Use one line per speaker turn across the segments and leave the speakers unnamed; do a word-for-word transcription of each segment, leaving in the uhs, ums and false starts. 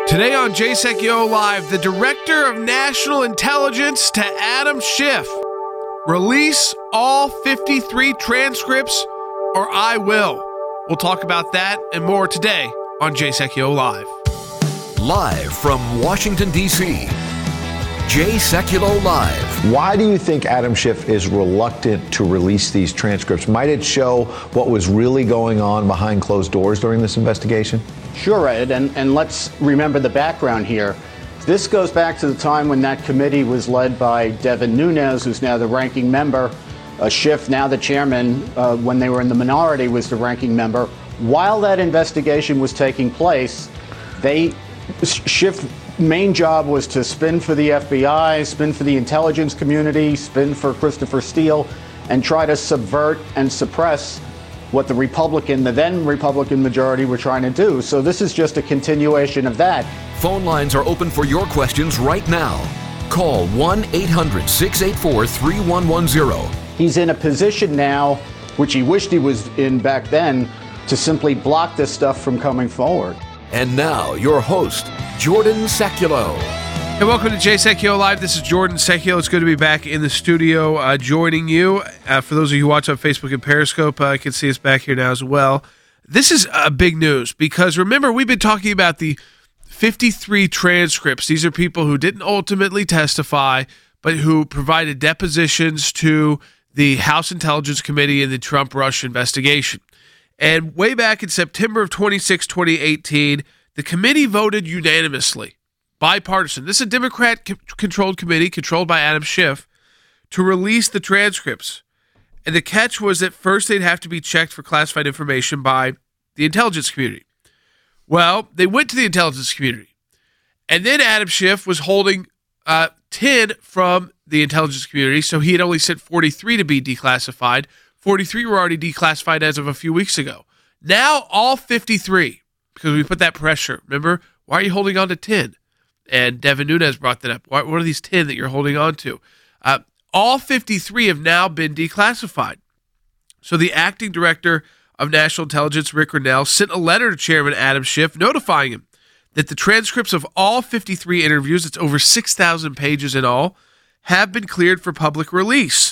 Today on Jay Sekulow Live, the Director of National Intelligence to Adam Schiff. Release all fifty-three transcripts or I will. We'll talk about that and more today on Jay Sekulow Live.
Live from Washington, D C, Jay Sekulow Live.
Why do you think Adam Schiff is reluctant to release these transcripts? Might it show what was really going on behind closed doors during this investigation?
Sure, Ed, and, and let's remember the background here. This goes back to the time when that committee was led by Devin Nunes, who's now the ranking member. Uh, Schiff, now the chairman, uh, when they were in the minority, was the ranking member. While that investigation was taking place, they Schiff's main job was to spin for the F B I, spin for the intelligence community, spin for Christopher Steele, and try to subvert and suppress what the Republican, the then Republican majority were trying to do. So this is just a continuation of that.
Phone lines are open for your questions right now. Call one eight hundred six eight four three one one zero.
He's in a position now, which he wished he was in back then, to simply block this stuff from coming forward.
And now, your host, Jordan Sekulow.
Hey, welcome to Jay Sekulow Live. This is Jordan Sekulow. It's good to be back in the studio uh, joining you. Uh, for those of you who watch on Facebook and Periscope, uh, can see us back here now as well. This is uh, big news because, remember, we've been talking about the fifty-three transcripts. These are people who didn't ultimately testify, but who provided depositions to the House Intelligence Committee in the Trump-Russia investigation. And way back in September of twenty-six, twenty eighteen, the committee voted unanimously, bipartisan. This is a Democrat-controlled committee controlled by Adam Schiff to release the transcripts. And the catch was that first they'd have to be checked for classified information by the intelligence community. Well, they went to the intelligence community. And then Adam Schiff was holding uh, ten from the intelligence community, so he had only sent forty-three to be declassified. forty-three were already declassified as of a few weeks ago. Now all fifty-three, because we put that pressure. Remember, why are you holding on to ten? And Devin Nunes brought that up. What are these ten that you're holding on to? Uh, all fifty-three have now been declassified. So the acting director of National Intelligence, Rick Grenell, sent a letter to Chairman Adam Schiff notifying him that the transcripts of all fifty-three interviews, it's over six thousand pages in all, have been cleared for public release.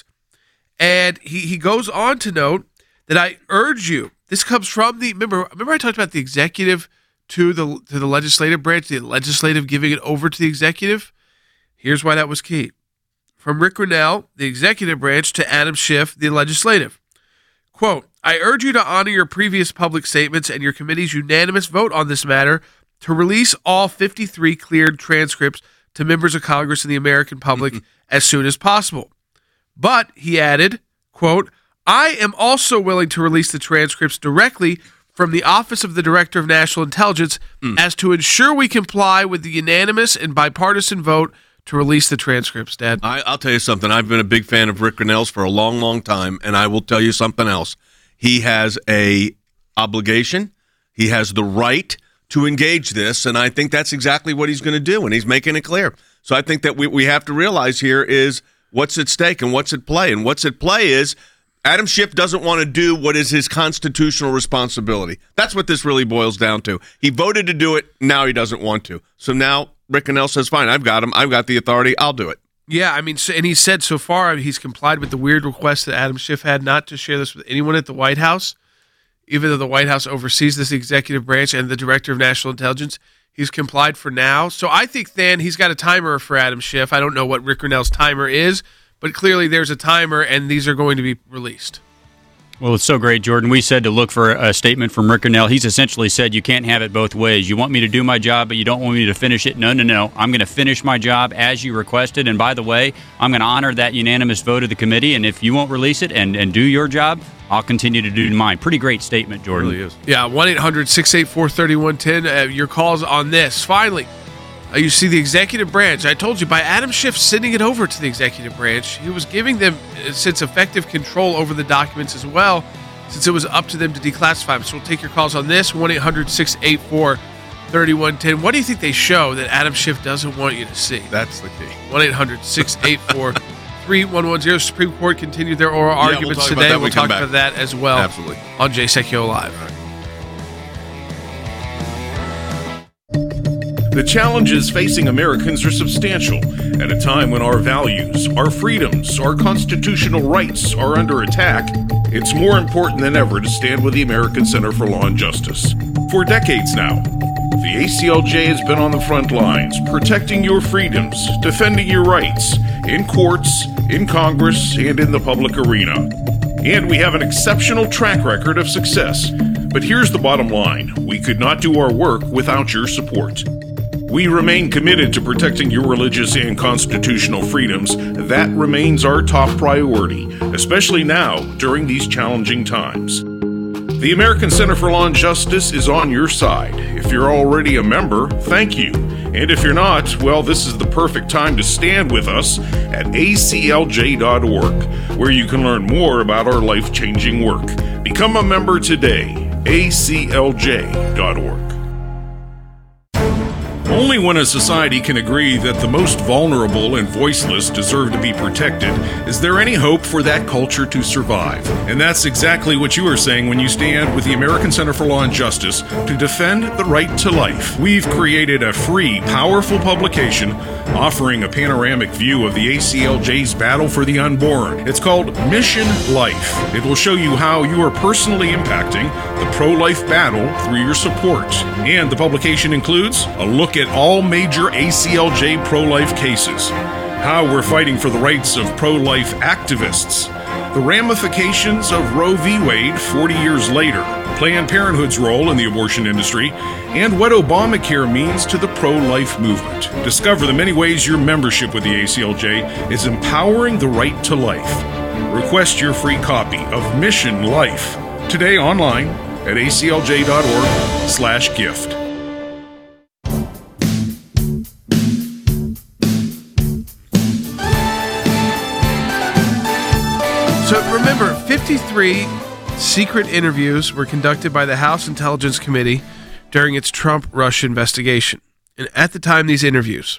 And he, he goes on to note that I urge you, this comes from the, remember, remember I talked about the executive to the to the legislative branch, the legislative giving it over to the executive? Here's why that was key. From Rick Grenell, the executive branch, to Adam Schiff, the legislative. Quote, I urge you to honor your previous public statements and your committee's unanimous vote on this matter to release all fifty-three cleared transcripts to members of Congress and the American public as soon as possible. But, he added, quote, I am also willing to release the transcripts directly from the Office of the Director of National Intelligence mm. as to ensure we comply with the unanimous and bipartisan vote to release the transcripts, Dad.
I, I'll tell you something. I've been a big fan of Rick Grenell's for a long, long time, and I will tell you something else. He has a obligation. He has the right to engage this, and I think that's exactly what he's going to do, and he's making it clear. So I think that we, we have to realize here is what's at stake and what's at play, and what's at play is Adam Schiff doesn't want to do what is his constitutional responsibility. That's what this really boils down to. He voted to do it. Now he doesn't want to. So now Rick Grenell says, fine, I've got him. I've got the authority. I'll do it.
Yeah, I mean, so, and he said so far he's complied with the weird request that Adam Schiff had not to share this with anyone at the White House, even though the White House oversees this executive branch and the Director of National Intelligence. He's complied for now. So I think, Than, he's got a timer for Adam Schiff. I don't know what Rick Grenell's timer is, but clearly there's a timer, and these are going to be released.
Well, it's so great, Jordan. We said to look for a statement from Rick Grenell. He's essentially said you can't have it both ways. You want me to do my job, but you don't want me to finish it. No, no, no. I'm going to finish my job as you requested. And by the way, I'm going to honor that unanimous vote of the committee. And if you won't release it and, and do your job, I'll continue to do mine. Pretty great statement, Jordan.
It really is.
Yeah, one eight hundred six eight four three one one zero. Uh, your calls on this. Finally, uh, you see the executive branch. I told you, by Adam Schiff sending it over to the executive branch, he was giving them, uh, since effective control over the documents as well, since it was up to them to declassify them. So we'll take your calls on this, one eight hundred six eight four three one one zero. What do you think they show that Adam Schiff doesn't want you to see?
That's the key.
one eight hundred six eight four three one one zero. Supreme Court continued their oral
yeah,
arguments
we'll
today.
We'll
talk
back.
about that as well.
Absolutely.
On Jay Sekulow Live.
The challenges facing Americans are substantial at a time when our values, our freedoms, our constitutional rights are under attack. It's more important than ever to stand with the American Center for Law and Justice. For decades now, the A C L J has been on the front lines, protecting your freedoms, defending your rights, in courts, in Congress, and in the public arena. And we have an exceptional track record of success. But here's the bottom line. We could not do our work without your support. We remain committed to protecting your religious and constitutional freedoms. That remains our top priority, especially now during these challenging times. The American Center for Law and Justice is on your side. If you're already a member, thank you. And if you're not, well, this is the perfect time to stand with us at A C L J dot org, where you can learn more about our life-changing work. Become a member today, A C L J dot org. Only when a society can agree that the most vulnerable and voiceless deserve to be protected is there any hope for that culture to survive. And that's exactly what you are saying when you stand with the American Center for Law and Justice to defend the right to life. We've created a free, powerful publication offering a panoramic view of the A C L J's battle for the unborn. It's called Mission Life. It will show you how you are personally impacting the pro-life battle through your support. And the publication includes a look at all major A C L J pro-life cases, how we're fighting for the rights of pro-life activists, the ramifications of Roe v. Wade forty years later, Planned Parenthood's role in the abortion industry, and what Obamacare means to the pro-life movement. Discover the many ways your membership with the A C L J is empowering the right to life. Request your free copy of Mission Life today online at A C L J dot org slash gift.
So remember, fifty-three secret interviews were conducted by the House Intelligence Committee during its Trump-Russia investigation. And at the time these interviews,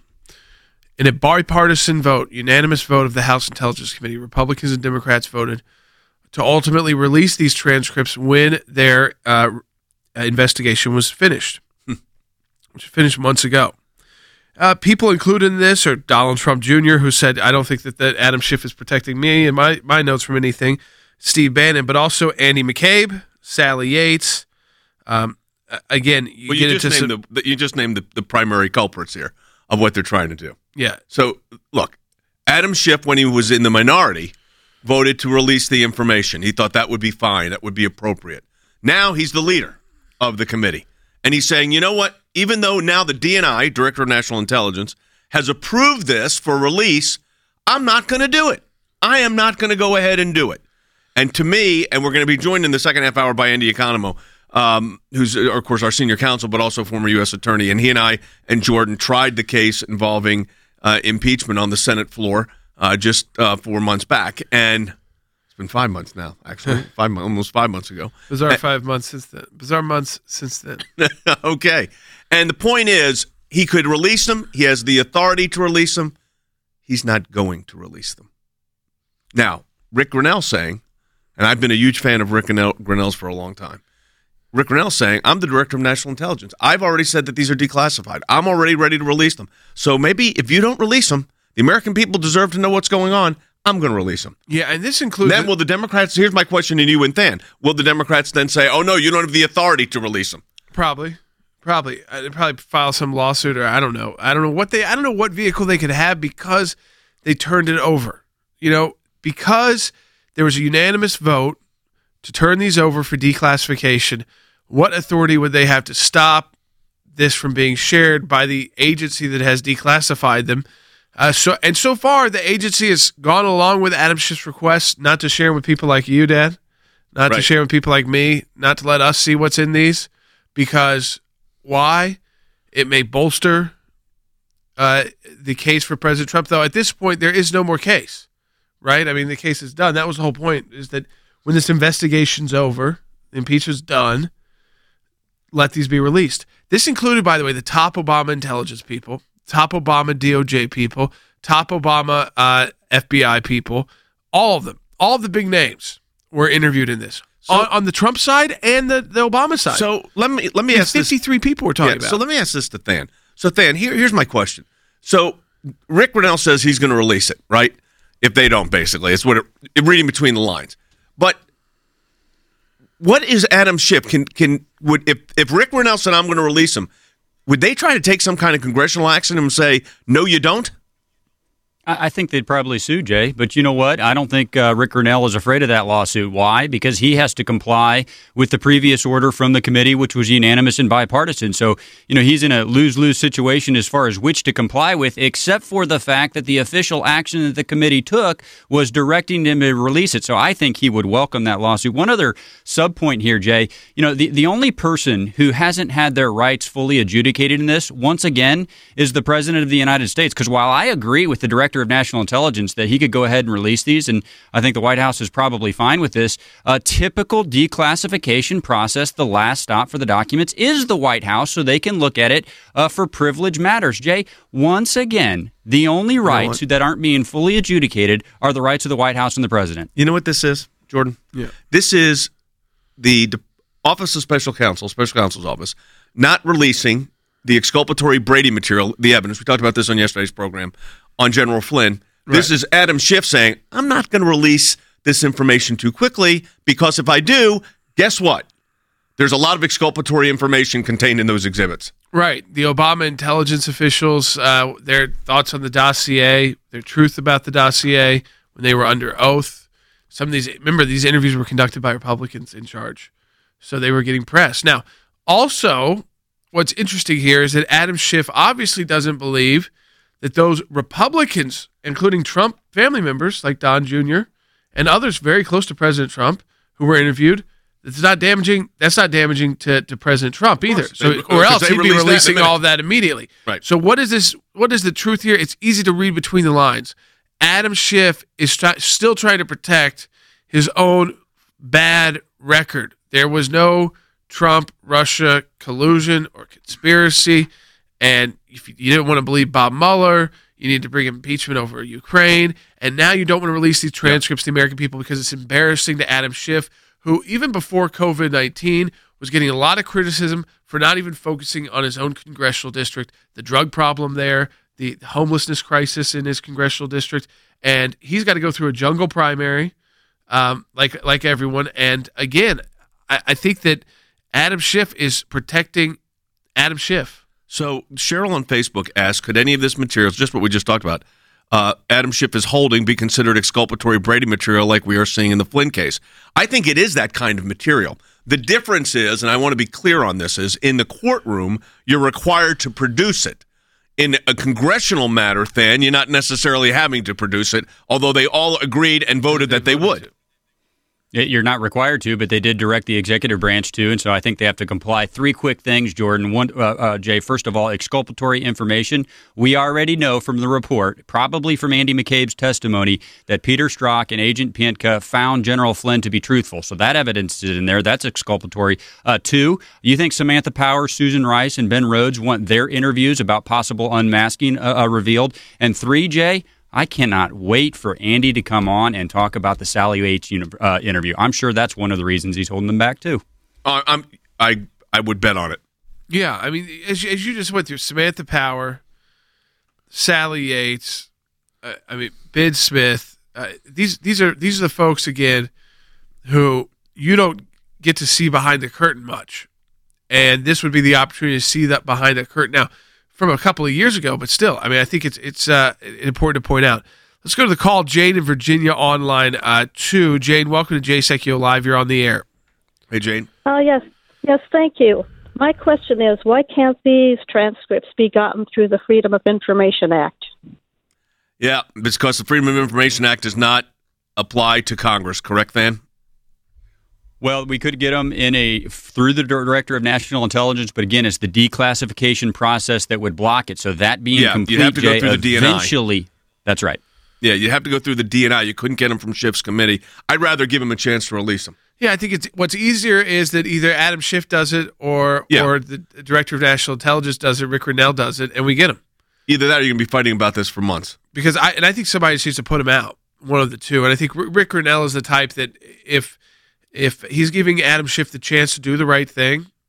in a bipartisan vote, unanimous vote of the House Intelligence Committee, Republicans and Democrats voted to ultimately release these transcripts when their uh, investigation was finished, which was finished months ago. Uh, people included in this are Donald Trump Junior, who said, I don't think that, that Adam Schiff is protecting me and my, my notes from anything, Steve Bannon, but also Andy McCabe, Sally Yates. Um, again, you
well,
get
you just
into
named
some,
the, you just named the, the primary culprits here of what they're trying to do.
Yeah.
So, look, Adam Schiff, when he was in the minority, voted to release the information. He thought that would be fine, that would be appropriate. Now he's the leader of the committee. And he's saying, you know what? Even though now the D N I, Director of National Intelligence, has approved this for release, I'm not going to do it. I am not going to go ahead and do it. And to me, and we're going to be joined in the second half hour by Andy Economou, um, who's, of course, our senior counsel, but also former U S attorney. And he and I and Jordan tried the case involving uh, impeachment on the Senate floor uh, just uh, four months back. And it's been five months now, actually, five almost five months ago.
Bizarre
and,
five months since then. Bizarre months since then.
Okay. And the point is, he could release them. He has the authority to release them. He's not going to release them. Now, Rick Grenell saying, and I've been a huge fan of Rick Grenell, Grenell's for a long time. Rick Grenell saying, I'm the Director of National Intelligence. I've already said that these are declassified. I'm already ready to release them. So maybe if you don't release them, the American people deserve to know what's going on. I'm going to release them.
Yeah, and this includes...
Then will the Democrats... Here's my question to you and Than. Will the Democrats then say, oh, no, you don't have the authority to release them?
Probably. Probably. I'd probably file some lawsuit, or I don't know. I don't know what they... I don't know what vehicle they could have because they turned it over. You know, because there was a unanimous vote to turn these over for declassification, what authority would they have to stop this from being shared by the agency that has declassified them? Uh, so and so far, the agency has gone along with Adam Schiff's request not to share with people like you, Dad, not
right.
to share with people like me, not to let us see what's in these, because why? It may bolster uh, the case for President Trump. Though at this point, there is no more case, right? I mean, the case is done. That was the whole point: is that when this investigation's over, the impeachment's done, let these be released. This included, by the way, the top Obama intelligence people, top Obama D O J people, top Obama uh, F B I people, all of them, all of the big names were interviewed in this. So, on, on the Trump side and the, the Obama side.
So let me let me
There's
ask this.
fifty-three people we're talking
yeah,
about.
So let me ask this to Than. So, Than, here, here's my question. So, Rick Grenell says he's going to release it, right? If they don't, basically. It's what it, reading between the lines. But what is Adam Schiff? Can can would if, if Rick Grenell said, I'm going to release him, would they try to take some kind of congressional action and say, no, you don't?
I think they'd probably sue, Jay. But you know what? I don't think uh, Rick Grenell is afraid of that lawsuit. Why? Because he has to comply with the previous order from the committee, which was unanimous and bipartisan. So, you know, he's in a lose-lose situation as far as which to comply with, except for the fact that the official action that the committee took was directing him to release it. So I think he would welcome that lawsuit. One other sub-point here, Jay. You know, the, the only person who hasn't had their rights fully adjudicated in this, once again, is the President of the United States. Because while I agree with the Director of National Intelligence that he could go ahead and release these, and I think the White House is probably fine with this. A typical declassification process, the last stop for the documents is the White House, so they can look at it uh, for privilege matters. Jay, once again, the only rights you know that aren't being fully adjudicated are the rights of the White House and the President.
You know what this is, Jordan?
Yeah.
This is the Office of Special Counsel, Special Counsel's Office, not releasing the exculpatory Brady material, the evidence. We talked about this on yesterday's program on General Flynn. This right. is Adam Schiff saying, I'm not going to release this information too quickly because if I do, guess what? There's a lot of exculpatory information contained in those exhibits.
Right. The Obama intelligence officials, uh, their thoughts on the dossier, their truth about the dossier when they were under oath. Some of these, remember, these interviews were conducted by Republicans in charge, so they were getting press. Now, also, what's interesting here is that Adam Schiff obviously doesn't believe that those Republicans, including Trump family members like Don Junior and others very close to President Trump who were interviewed, that's not damaging. That's not damaging to, to President Trump either. So,
they,
or else he'd be releasing
that
all of that immediately.
Right.
So, what is this? What is the truth here? It's easy to read between the lines. Adam Schiff is try, still trying to protect his own bad record. There was no Trump-Russia collusion or conspiracy. And if you didn't want to believe Bob Mueller, you need to bring impeachment over Ukraine. And now you don't want to release these transcripts to the American people because it's embarrassing to Adam Schiff, who even before covid nineteen was getting a lot of criticism for not even focusing on his own congressional district, the drug problem there, the homelessness crisis in his congressional district. And he's got to go through a jungle primary um, like like everyone. And again, I, I think that Adam Schiff is protecting Adam Schiff.
So Cheryl on Facebook asked, could any of this material, just what we just talked about, uh, Adam Schiff is holding, be considered exculpatory Brady material like we are seeing in the Flynn case? I think it is that kind of material. The difference is, and I want to be clear on this, is in the courtroom, you're required to produce it. In a congressional matter, Than, you're not necessarily having to produce it, although they all agreed and voted that they would.
You're not required to, but they did direct the executive branch to, and so I think they have to comply. Three quick things, Jordan. One, uh, uh, Jay, first of all, exculpatory information. We already know from the report, probably from Andy McCabe's testimony, that Peter Strzok and Agent Piętka found General Flynn to be truthful. So that evidence is in there. That's exculpatory. Uh, two, you think Samantha Power, Susan Rice, and Ben Rhodes want their interviews about possible unmasking uh, uh, revealed? And three, Jay, I cannot wait for Andy to come on and talk about the Sally Yates uh, interview. I'm sure that's one of the reasons he's holding them back, too.
Uh, I'm, I I would bet on it.
Yeah, I mean, as, as you just went through, Samantha Power, Sally Yates, uh, I mean, Ben Smith, uh, these these are these are the folks, again, who you don't get to see behind the curtain much. And this would be the opportunity to see that behind the curtain. Now, from a couple of years ago, but still, I mean, I think it's it's uh, important to point out. Let's go to the call. Jane in Virginia on line uh, two. Jane, welcome to Jay Sekulow Live. You're on the air.
Hey, Jane.
Oh, uh, yes. Yes, thank you. My question is, why can't these transcripts be gotten through the Freedom of Information Act?
Yeah, because the Freedom of Information Act does not apply to Congress, correct, Van?
Well, we could get them in a through the Director of National Intelligence, but again, it's the declassification process that would block it. So that being
yeah,
complete,
you'd have to go
Jay,
through the D N I.
Eventually, that's right.
Yeah, you have to go through the D N I. You couldn't get them from Schiff's committee. I'd rather give him a chance to release them.
Yeah, I think it's what's easier is that either Adam Schiff does it or
yeah.
or the Director of National Intelligence does it, Rick Grenell does it, and we get them.
Either that or you're going to be fighting about this for months.
Because I and I think somebody needs to put him out, one of the two. And I think Rick Grenell is the type that if if he's giving Adam Schiff the chance to do the right thing,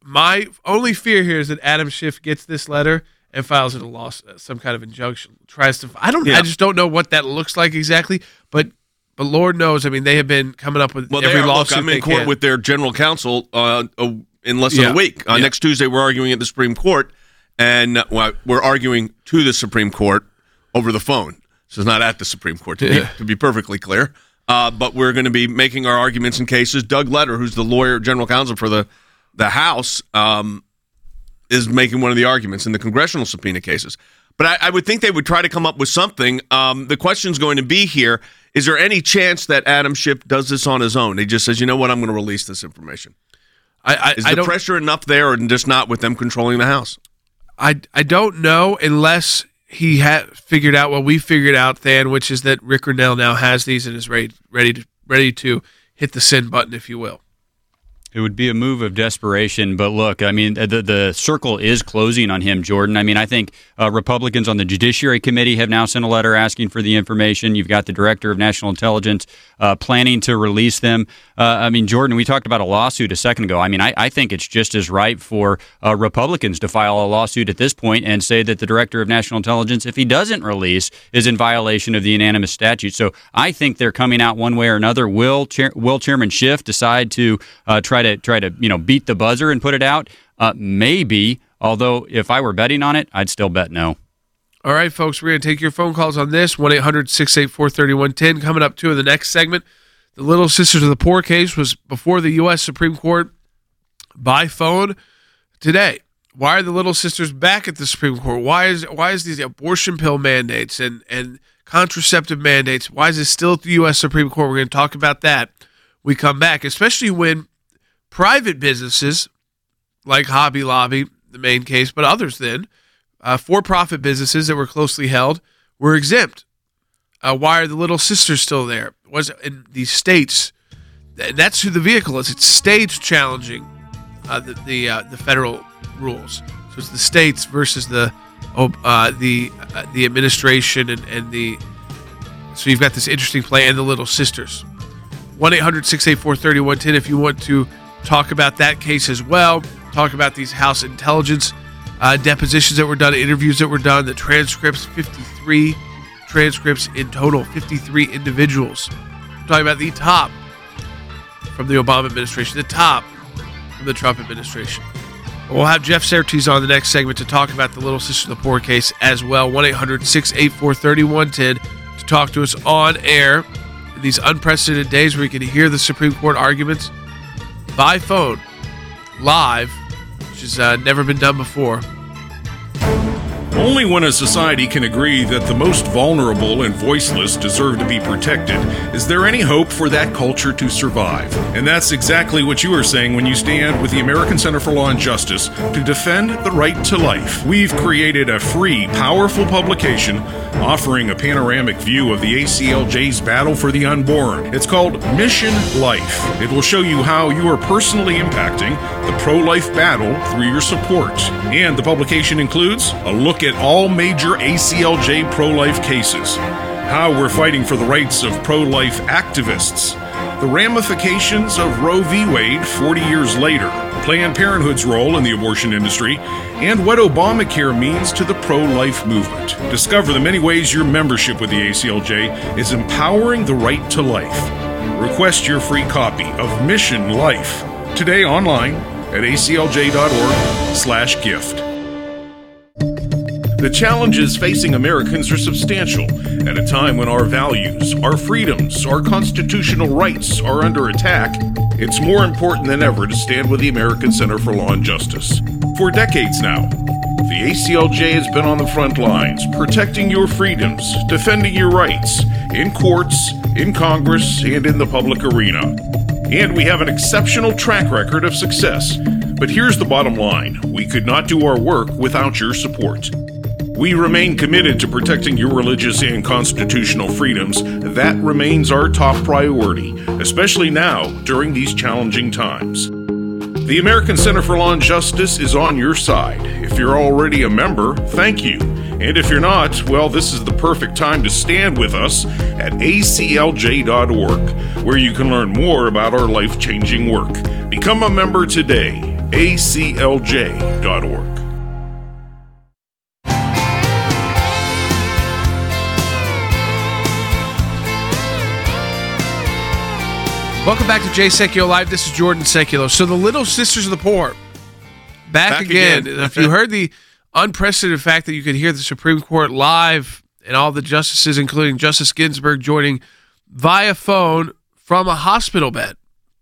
my only fear here is that Adam Schiff gets this letter and files it a loss, some kind of injunction. Tries to. I don't.
Yeah.
I just don't know what that looks like exactly. But but Lord knows. I mean, they have been coming up with
well,
every
they are,
lawsuit.
look, I'm in
they
court
can.
with their general counsel uh, uh, in less than
Yeah.
a week. Uh,
Yeah.
Next Tuesday, we're arguing at the Supreme Court, and uh, well, we're arguing to the Supreme Court over the phone. So it's not at the Supreme Court, to,
Yeah.
be, to be perfectly clear. Uh, but we're going to be making our arguments in cases. Doug Letter, who's the lawyer, general counsel for the, the House, um, is making one of the arguments in the congressional subpoena cases. But I, I would think they would try to come up with something. Um, the question's going to be here, is there any chance that Adam Schiff does this on his own? He just says, you know what, I'm going to release this information.
I, I,
Is
I
the
don't,
pressure enough there or just not with them controlling the House?
I, I don't know unless he had figured out what we figured out, Than, which is that Rick Grenell now has these and is ready ready to ready to hit the send button, if you will.
It would be a move of desperation, but look, I mean, the the circle is closing on him, Jordan. I mean, I think uh, Republicans on the Judiciary Committee have now sent a letter asking for the information. You've got the Director of National Intelligence uh, planning to release them. Uh, I mean, Jordan, we talked about a lawsuit a second ago. I mean, I, I think it's just as right for uh, Republicans to file a lawsuit at this point and say that the Director of National Intelligence, if he doesn't release, is in violation of the unanimous statute. So I think they're coming out one way or another. Will Chair, will Chairman Schiff decide to uh, try to try to you know beat the buzzer and put it out? Uh, maybe. Although if I were betting on it, I'd still bet no.
All right, folks, we're going to take your phone calls on this. one eight hundred six eight four three one one zero. Coming up, too, in the next segment, the Little Sisters of the Poor case was before the U S Supreme Court by phone today. Why are the Little Sisters back at the Supreme Court? Why is why is these abortion pill mandates and, and contraceptive mandates, why is it still at the U S Supreme Court? We're going to talk about that when we come back, especially when private businesses like Hobby Lobby, the main case, but others then, uh, for-profit businesses that were closely held, were exempt. Uh, why are the Little Sisters still there? Was in these states? And that's who the vehicle is. It's states challenging uh, the the, uh, the federal rules. So it's the states versus the uh, the uh, the administration and, and the. So you've got this interesting play and the Little Sisters. one eight hundred six eight four three one one zero if you want to talk about that case as well. Talk about these House intelligence uh, depositions that were done, interviews that were done, the transcripts, fifty-three transcripts in total, fifty-three individuals. I'm talking about the top from the Obama administration, the top from the Trump administration. We'll have Jeff Surtees on the next segment to talk about the Little Sisters of the Poor case as well. one eight hundred six eight four three one one zero to talk to us on air in these unprecedented days where you can hear the Supreme Court arguments by phone, live, which has uh, never been done before.
Only when a society can agree that the most vulnerable and voiceless deserve to be protected is there any hope for that culture to survive. And that's exactly what you are saying when you stand with the American Center for Law and Justice to defend the right to life. We've created a free, powerful publication offering a panoramic view of the A C L J's battle for the unborn. It's called Mission Life. It will show you how you are personally impacting the pro-life battle through your support. And the publication includes a look at all major A C L J pro-life cases, how we're fighting for the rights of pro-life activists, the ramifications of Roe v. Wade forty years later, Planned Parenthood's role in the abortion industry, and what Obamacare means to the pro-life movement. Discover the many ways your membership with the A C L J is empowering the right to life. Request your free copy of Mission Life today online at A C L J dot org slash gift. The challenges facing Americans are substantial at a time when our values, our freedoms, our constitutional rights are under attack. It's more important than ever to stand with the American Center for Law and Justice. For decades now, the A C L J has been on the front lines, protecting your freedoms, defending your rights, in courts, in Congress, and in the public arena. And we have an exceptional track record of success. But here's the bottom line. We could not do our work without your support. We remain committed to protecting your religious and constitutional freedoms. That remains our top priority, especially now during these challenging times. The American Center for Law and Justice is on your side. If you're already a member, thank you. And if you're not, well, this is the perfect time to stand with us at A C L J dot org, where you can learn more about our life-changing work. Become a member today. A C L J dot org.
Welcome back to Jay Sekulow Live. This is Jordan Sekulow. So the Little Sisters of the Poor, back,
Back
again.
again.
If you heard the unprecedented fact that you could hear the Supreme Court live and all the justices, including Justice Ginsburg, joining via phone from a hospital bed.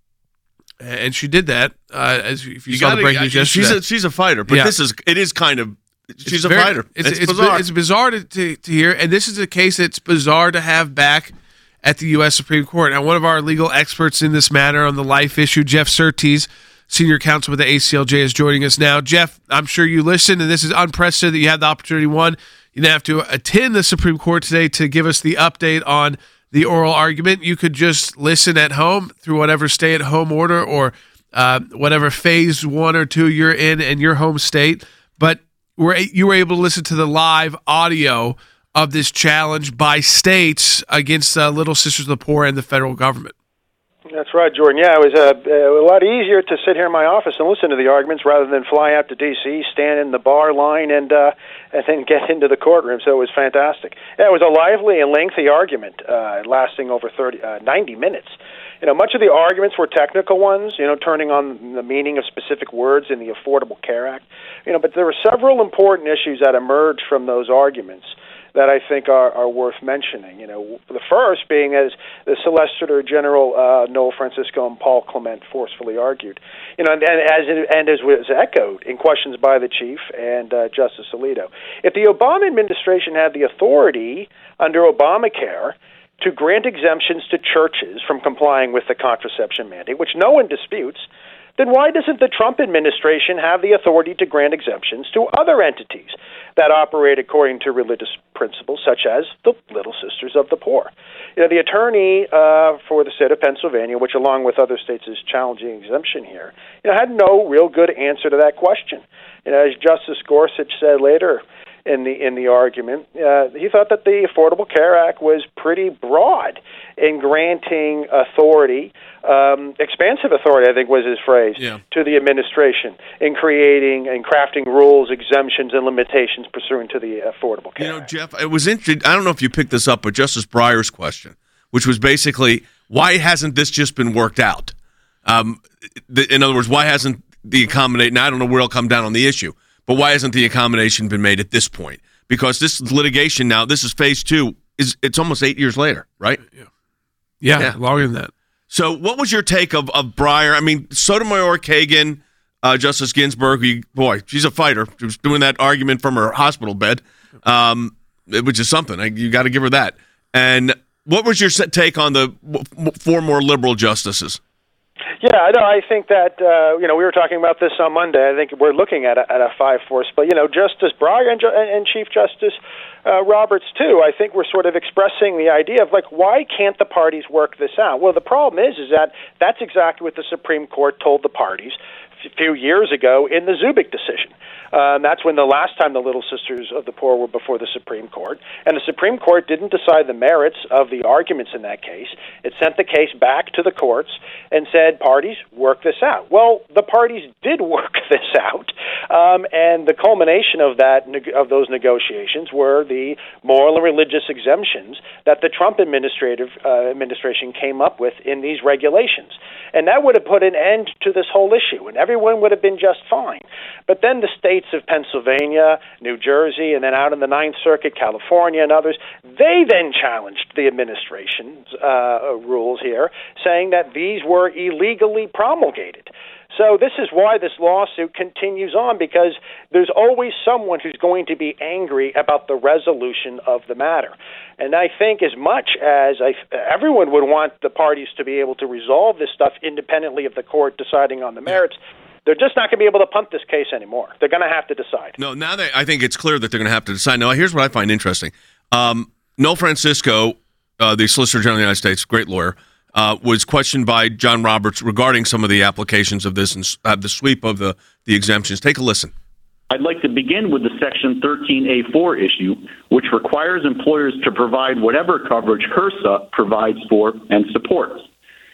And she did that, uh, as if you,
You
saw
gotta,
the breaking news yesterday.
she's a she's a fighter, but
Yeah.
this is it is kind of she's
It's
a
very-
fighter.
It's,
It's,
it's,
bizarre.
It's bizarre to, to, to hear, and this is a case that's bizarre to have back at the U S Supreme Court. Now, one of our legal experts in this matter on the life issue, Jeff Surtees, senior counsel with the A C L J, is joining us now. Jeff, I'm sure you listened, and this is unprecedented that you had the opportunity. One, you didn't have to attend the Supreme Court today to give us the update on the oral argument. You could just listen at home through whatever stay-at-home order or uh, whatever phase one or two you're in in your home state. But were, you were able to listen to the live audio of this challenge by states against uh, Little Sisters of the Poor and the federal government.
That's right, Jordan. Yeah, it was uh, a lot easier to sit here in my office and listen to the arguments rather than fly out to D C, stand in the bar line, and uh, and then get into the courtroom. So it was fantastic. Yeah, it was a lively and lengthy argument, uh, lasting over thirty, uh, ninety minutes. You know, much of the arguments were technical ones, you know, turning on the meaning of specific words in the Affordable Care Act. You know, but there were several important issues that emerged from those arguments that I think are, are worth mentioning. You know, the first being, as the Solicitor General uh, Noel Francisco and Paul Clement forcefully argued, you know, and, and as it, and as was echoed in questions by the Chief and uh, Justice Alito, if the Obama administration had the authority under Obamacare to grant exemptions to churches from complying with the contraception mandate, which no one disputes, then why doesn't the Trump administration have the authority to grant exemptions to other entities that operate according to religious principles, such as the Little Sisters of the Poor? You know, the attorney uh, for the state of Pennsylvania, which along with other states is challenging exemption here, you know, had no real good answer to that question. You know, as Justice Gorsuch said later in the in the argument, uh, he thought that the Affordable Care Act was pretty broad in granting authority, um, expansive authority, I think was his phrase,
Yeah.
to the administration in creating and crafting rules, exemptions, and limitations pursuant to the Affordable Care
You know,
Act.
Jeff, it was interesting. I don't know if you picked this up, but Justice Breyer's question, which was basically, why hasn't this just been worked out? Um, the, in other words, why hasn't the accommodation, now I don't know where it'll come down on the issue, but why hasn't the accommodation been made at this point? Because this litigation now, this is phase two, is it's almost eight years later, right?
Yeah, yeah,
Yeah.
longer than that.
So what was your take of, of Breyer? I mean, Sotomayor, Kagan, uh, Justice Ginsburg, he, boy, she's a fighter. She was doing that argument from her hospital bed, um, which is something. I, you got to give her that. And what was your set take on the w- four more liberal justices?
Yeah, I know. I think that uh, you know we were talking about this on Monday. I think we're looking at a, at a five four split. You know, Justice Breyer and, Ju- and Chief Justice uh, Roberts too. I think we're sort of expressing the idea of like, why can't the parties work this out? Well, the problem is, is that that's exactly what the Supreme Court told the parties a few years ago in the Zubik decision. Um, that's when the last time the Little Sisters of the Poor were before the Supreme Court. And the Supreme Court didn't decide the merits of the arguments in that case. It sent the case back to the courts and said, parties, work this out. Well, the parties did work this out. Um, and the culmination of that of those negotiations were the moral and religious exemptions that the Trump administrative uh, administration came up with in these regulations. And that would have put an end to this whole issue, and everyone would have been just fine. But then the states of Pennsylvania, New Jersey, and then out in the Ninth Circuit, California, and others, they then challenged the administration's uh, rules here, saying that these were illegally promulgated. So this is why this lawsuit continues on, because there's always someone who's going to be angry about the resolution of the matter. And I think as much as I, everyone would want the parties to be able to resolve this stuff independently of the court deciding on the merits, they're just not going to be able to punt this case anymore. They're going to have to decide.
No, now they, I think it's clear that they're going to have to decide. Now, here's what I find interesting. Um, Noel Francisco, uh, the Solicitor General of the United States, great lawyer, uh, was questioned by John Roberts regarding some of the applications of this and uh, the sweep of the, the exemptions. Take a listen.
I'd like to begin with the Section thirteen A four issue, which requires employers to provide whatever coverage HRSA provides for and supports.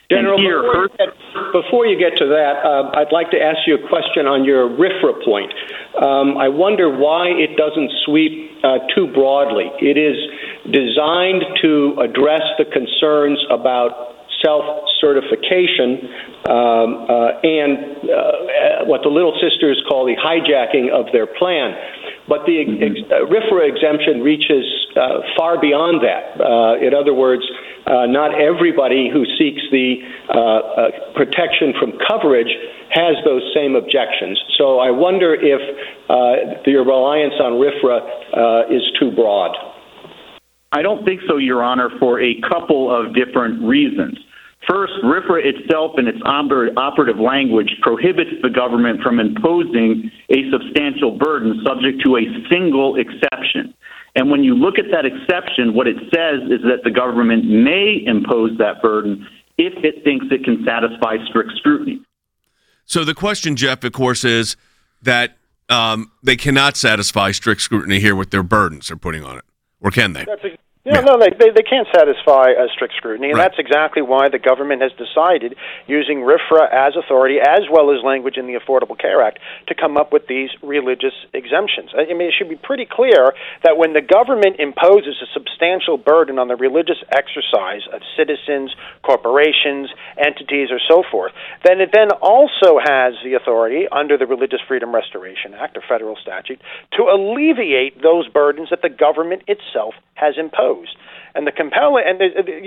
General,
And here,
before, you get, before you get to that, uh, I'd like to ask you a question on your RFRA point. Um, I wonder why it doesn't sweep uh, too broadly. It is designed to address the concerns about self-certification um, uh, and uh, what the Little Sisters call the hijacking of their plan. But the ex- uh, RFRA exemption reaches uh, far beyond that. Uh, in other words, uh, not everybody who seeks the uh, uh, protection from coverage has those same objections. So I wonder if uh, your reliance on RFRA uh, is too broad.
I don't think so, Your Honor, for a couple of different reasons. First, RFRA itself in its operative language prohibits the government from imposing a substantial burden subject to a single exception. And when you look at that exception, what it says is that the government may impose that burden if it thinks it can satisfy strict scrutiny.
So the question, Jeff, of course, is that um, they cannot satisfy strict scrutiny here with their burdens they're putting on it. Or can they?
That's a- Yeah, no, they, they they can't satisfy uh, strict scrutiny, and
Right.
that's exactly why the government has decided, using RFRA as authority, as well as language in the Affordable Care Act, to come up with these religious exemptions. I mean, it should be pretty clear that when the government imposes a substantial burden on the religious exercise of citizens, corporations, entities, or so forth, then it then also has the authority, under the Religious Freedom Restoration Act, or federal statute, to alleviate those burdens that the government itself has imposed. And the compelling, and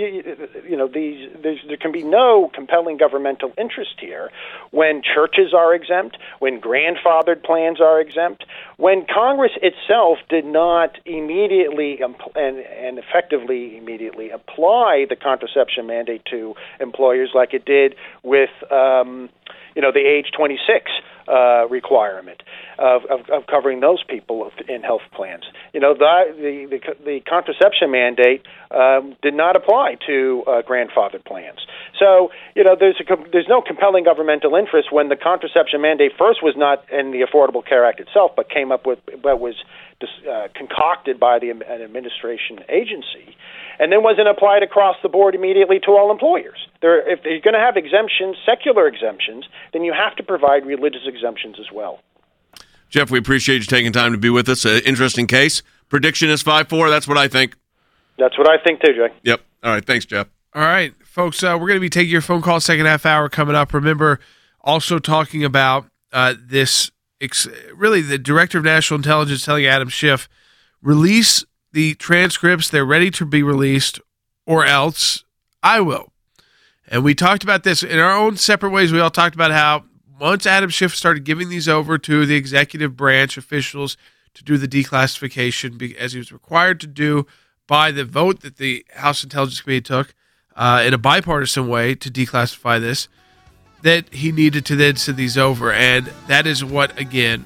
you know, these there can be no compelling governmental interest here when churches are exempt, when grandfathered plans are exempt, when Congress itself did not immediately and, and effectively immediately apply the contraception mandate to employers like it did with, um, you know, the age twenty-six uh, requirement of, of, of covering those people in health plans. You know, the the, the, the contraception mandate um, did not apply to uh, grandfathered plans. So, you know, there's a, there's no compelling governmental interest when the contraception mandate first was not in the Affordable Care Act itself, but came up with, but was uh, concocted by the an administration agency, and then wasn't applied across the board immediately to all employers. There, if you're going to have exemptions, secular exemptions, then you have to provide religious exemptions as well.
Jeff, we appreciate you taking time to be with us. Uh, interesting case. Prediction is five four. That's what I think.
That's what I think too, Jay.
Yep. All right. Thanks, Jeff.
All right, folks, uh, we're going to be taking your phone call second half hour coming up. Remember, also talking about uh, this, ex- really the Director of National Intelligence telling Adam Schiff, release the transcripts. They're ready to be released, or else I will. And we talked about this in our own separate ways. We all talked about how once Adam Schiff started giving these over to the executive branch officials to do the declassification, as he was required to do by the vote that the House Intelligence Committee took, Uh, in a bipartisan way to declassify this, that he needed to then send these over. And that is what, again,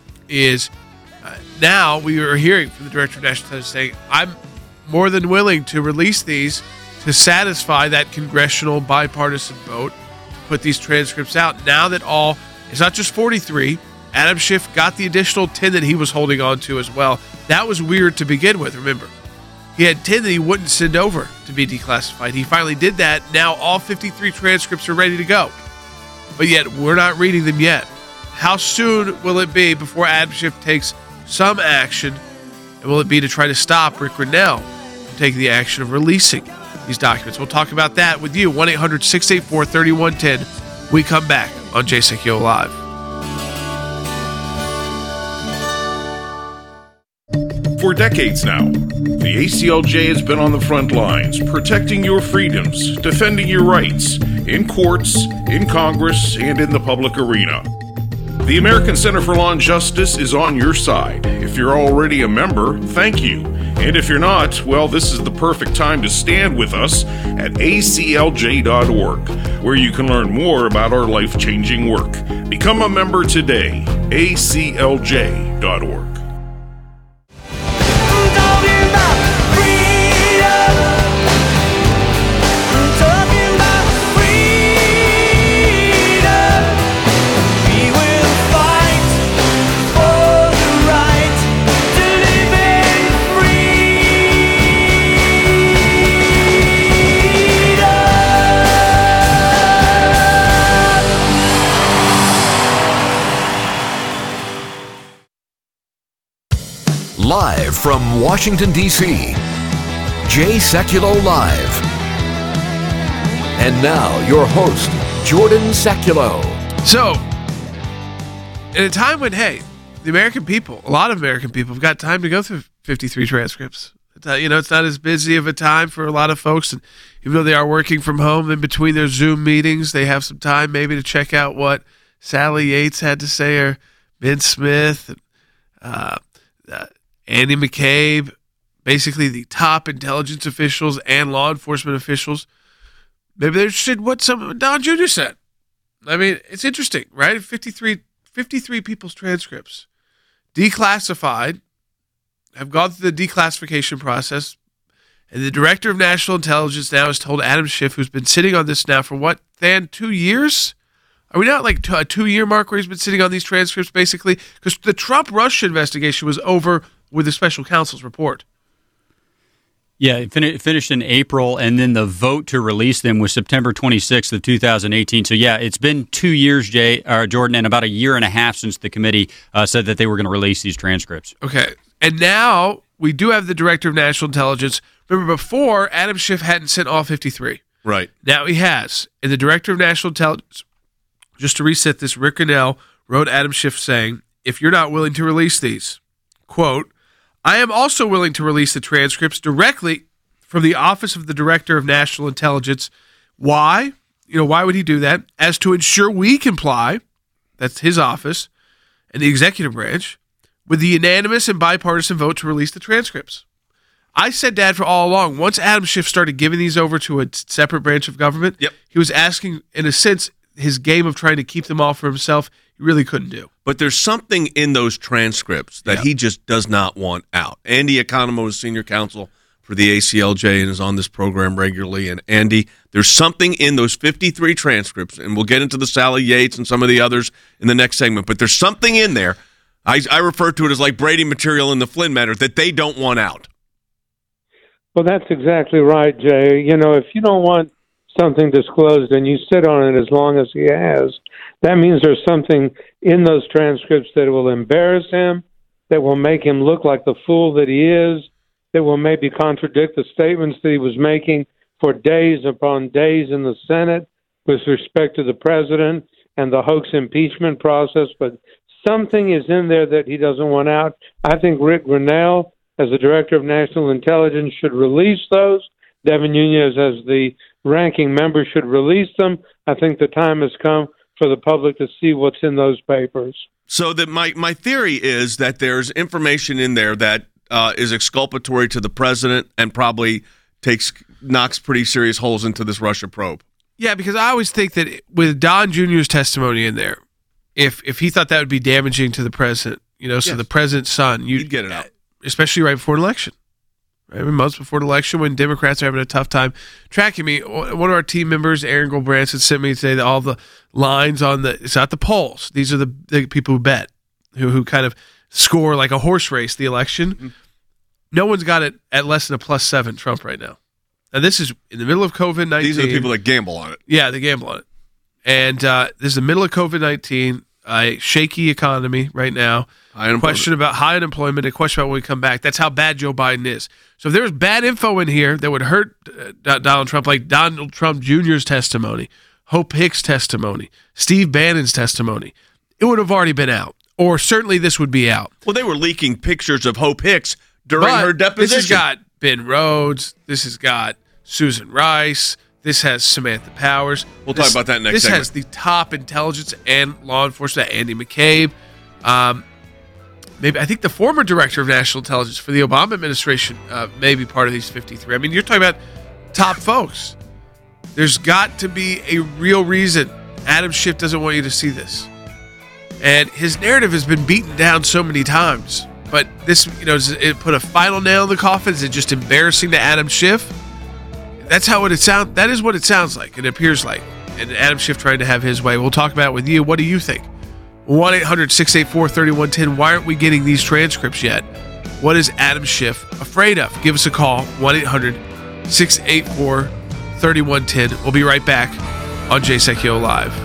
is uh, now we are hearing from the Director of National Intelligence saying, I'm more than willing to release these to satisfy that congressional bipartisan vote to put these transcripts out. Now that all, it's not just forty-three, Adam Schiff got the additional ten that he was holding on to as well. That was weird to begin with, remember. He had ten that he wouldn't send over to be declassified. He finally did that. Now all fifty-three transcripts are ready to go. But yet, we're not reading them yet. How soon will it be before Adam Schiff takes some action? And will it be to try to stop Rick Grenell from taking the action of releasing these documents? We'll talk about that with you. one eight hundred six eight four three one one zero. We come back on Jay Secchio Live.
For decades now, the A C L J has been on the front lines, protecting your freedoms, defending your rights, in courts, in Congress, and in the public arena. The American Center for Law and Justice is on your side. If you're already a member, thank you. And if you're not, well, this is the perfect time to stand with us at A C L J dot org, where you can learn more about our life-changing work. Become a member today, A C L J dot org.
Live from Washington, D C, Jay Sekulow Live. And now, your host, Jordan Sekulow.
So, in a time when, hey, the American people, a lot of American people have got time to go through fifty-three transcripts. It's, uh, you know, it's not as busy of a time for a lot of folks. And even though they are working from home in between their Zoom meetings, they have some time maybe to check out what Sally Yates had to say, or Ben Smith, and, uh, uh, Andy McCabe, basically the top intelligence officials and law enforcement officials. Maybe they're interested in what some Don Junior said. I mean, it's interesting, right? fifty-three, fifty-three people's transcripts, declassified, have gone through the declassification process, and the director of national intelligence now has told Adam Schiff, who's been sitting on this now for what, Than, two years? Are we not like a two-year mark where he's been sitting on these transcripts, basically? Because the Trump-Russia investigation was over with the special counsel's report.
Yeah, it fin- finished in April, and then the vote to release them was September twenty-sixth of two thousand eighteen. So, yeah, it's been two years, Jay, uh, Jordan, and about a year and a half since the committee uh, said that they were going to release these transcripts.
Okay, and now we do have the Director of National Intelligence. Remember, before, Adam Schiff hadn't sent all fifty-three.
Right.
Now he has. And the Director of National Intelligence, just to reset this, Rick Grinnell wrote Adam Schiff saying, if you're not willing to release these, quote, I am also willing to release the transcripts directly from the Office of the Director of National Intelligence. Why? You know, why would he do that? As to ensure we comply, that's his office, and the executive branch, with the unanimous and bipartisan vote to release the transcripts. I said, Dad, for all along, once Adam Schiff started giving these over to a separate branch of government,
yep.
he was asking, in a sense, his game of trying to keep them all for himself, he really couldn't do.
But there's something in those transcripts that
yep.
he just does not want out. Andy Economou is senior counsel for the A C L J and is on this program regularly. And Andy, there's something in those fifty-three transcripts, and we'll get into the Sally Yates and some of the others in the next segment, but there's something in there, I, I refer to it as like Brady material in the Flynn matter, that they don't want out.
Well, that's exactly right, Jay. You know, if you don't want something disclosed and you sit on it as long as he has, that means there's something in those transcripts that will embarrass him, that will make him look like the fool that he is, that will maybe contradict the statements that he was making for days upon days in the Senate with respect to the president and the hoax impeachment process. But something is in there that he doesn't want out. I think Rick Grinnell, as the Director of National Intelligence, should release those. Devin Nunes, as the ranking member, should release them. I think the time has come for the public to see what's in those papers.
So that my, my theory is that there's information in there that uh, is exculpatory to the president and probably takes knocks pretty serious holes into this Russia probe.
Yeah, because I always think that with Don Junior's testimony in there, if if he thought that would be damaging to the president, you know, so
yes.
the president's son, you'd,
you'd get it out.
Especially right before an election. Right? I mean, months before the election, when Democrats are having a tough time tracking me. One of our team members, Aaron Goldbranson, sent me today that all the lines on the, it's not the polls. These are the, the people who bet, who who kind of score like a horse race the election. Mm-hmm. No one's got it at less than a plus seven Trump right now. And this is in the middle of COVID nineteen.
These are the people that gamble on it.
Yeah, they gamble on it. And uh, this is the middle of COVID nineteen, a shaky economy right now. A question about high unemployment, a question about when we come back. That's how bad Joe Biden is. So if there was bad info in here that would hurt uh, Donald Trump, like Donald Trump Junior's testimony, Hope Hicks' testimony, Steve Bannon's testimony, it would have already been out. Or certainly this would be out.
Well, they were leaking pictures of Hope Hicks during
but
her deposition.
This has got Ben Rhodes. This has got Susan Rice. This has Samantha Powers.
We'll
this,
talk about that next
This
segment.
has the top intelligence and law enforcement, Andy McCabe. Um, maybe I think the former director of national intelligence for the Obama administration uh, may be part of these fifty-three. I mean, you're talking about top folks. There's got to be a real reason Adam Schiff doesn't want you to see this. And his narrative has been beaten down so many times. But this, you know, does it put a final nail in the coffin? Is it just embarrassing to Adam Schiff? That's how it sounds. That is what it sounds like. It appears like. And Adam Schiff trying to have his way. We'll talk about it with you. What do you think? one eight hundred six eight four three one one zero. Why aren't we getting these transcripts yet? What is Adam Schiff afraid of? Give us a call. one eight hundred six eight four three one one zero. We'll be right back on Jay Sekulow Live.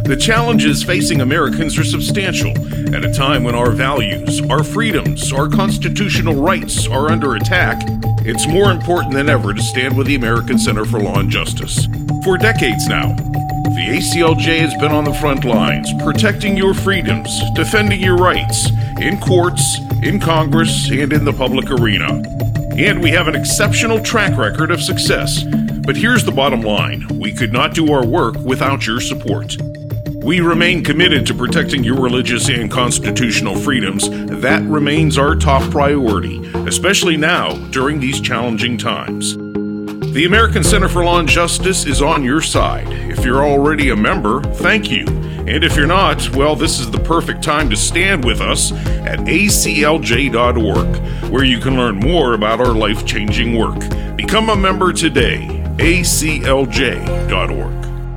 The challenges facing Americans are substantial at a time when our values, our freedoms, our constitutional rights are under attack. It's more important than ever to stand with the American Center for Law and Justice. For decades now, the A C L J has been on the front lines, protecting your freedoms, defending your rights, in courts, in Congress, and in the public arena. And we have an exceptional track record of success. But here's the bottom line. We could not do our work without your support. We remain committed to protecting your religious and constitutional freedoms. That remains our top priority, especially now during these challenging times. The American Center for Law and Justice is on your side. If you're already a member, thank you. And if you're not, well, this is the perfect time to stand with us at A C L J dot org, where you can learn more about our life-changing work. Become a member today, A C L J dot org.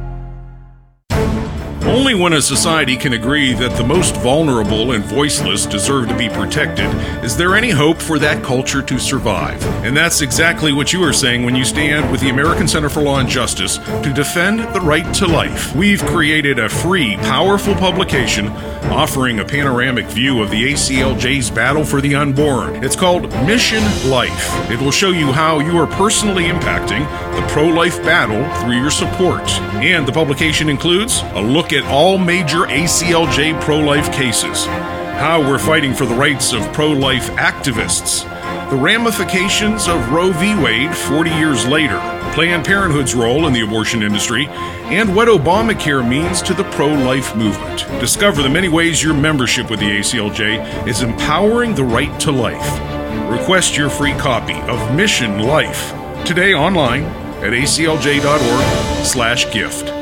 Only when a society can agree that the most vulnerable and voiceless deserve to be protected is there any hope for that culture to survive. And that's exactly what you are saying when you stand with the American Center for Law and Justice to defend the right to life. We've created a free, powerful publication offering a panoramic view of the A C L J's battle for the unborn. It's called Mission Life. It will show you how you are personally impacting the pro-life battle through your support. And the publication includes a look at all major A C L J pro-life cases, how we're fighting for the rights of pro-life activists, the ramifications of Roe v. Wade forty years later, Planned Parenthood's role in the abortion industry, and what Obamacare means to the pro-life movement. Discover the many ways your membership with the A C L J is empowering the right to life. Request your free copy of Mission Life today online at A C L J dot org slash gift.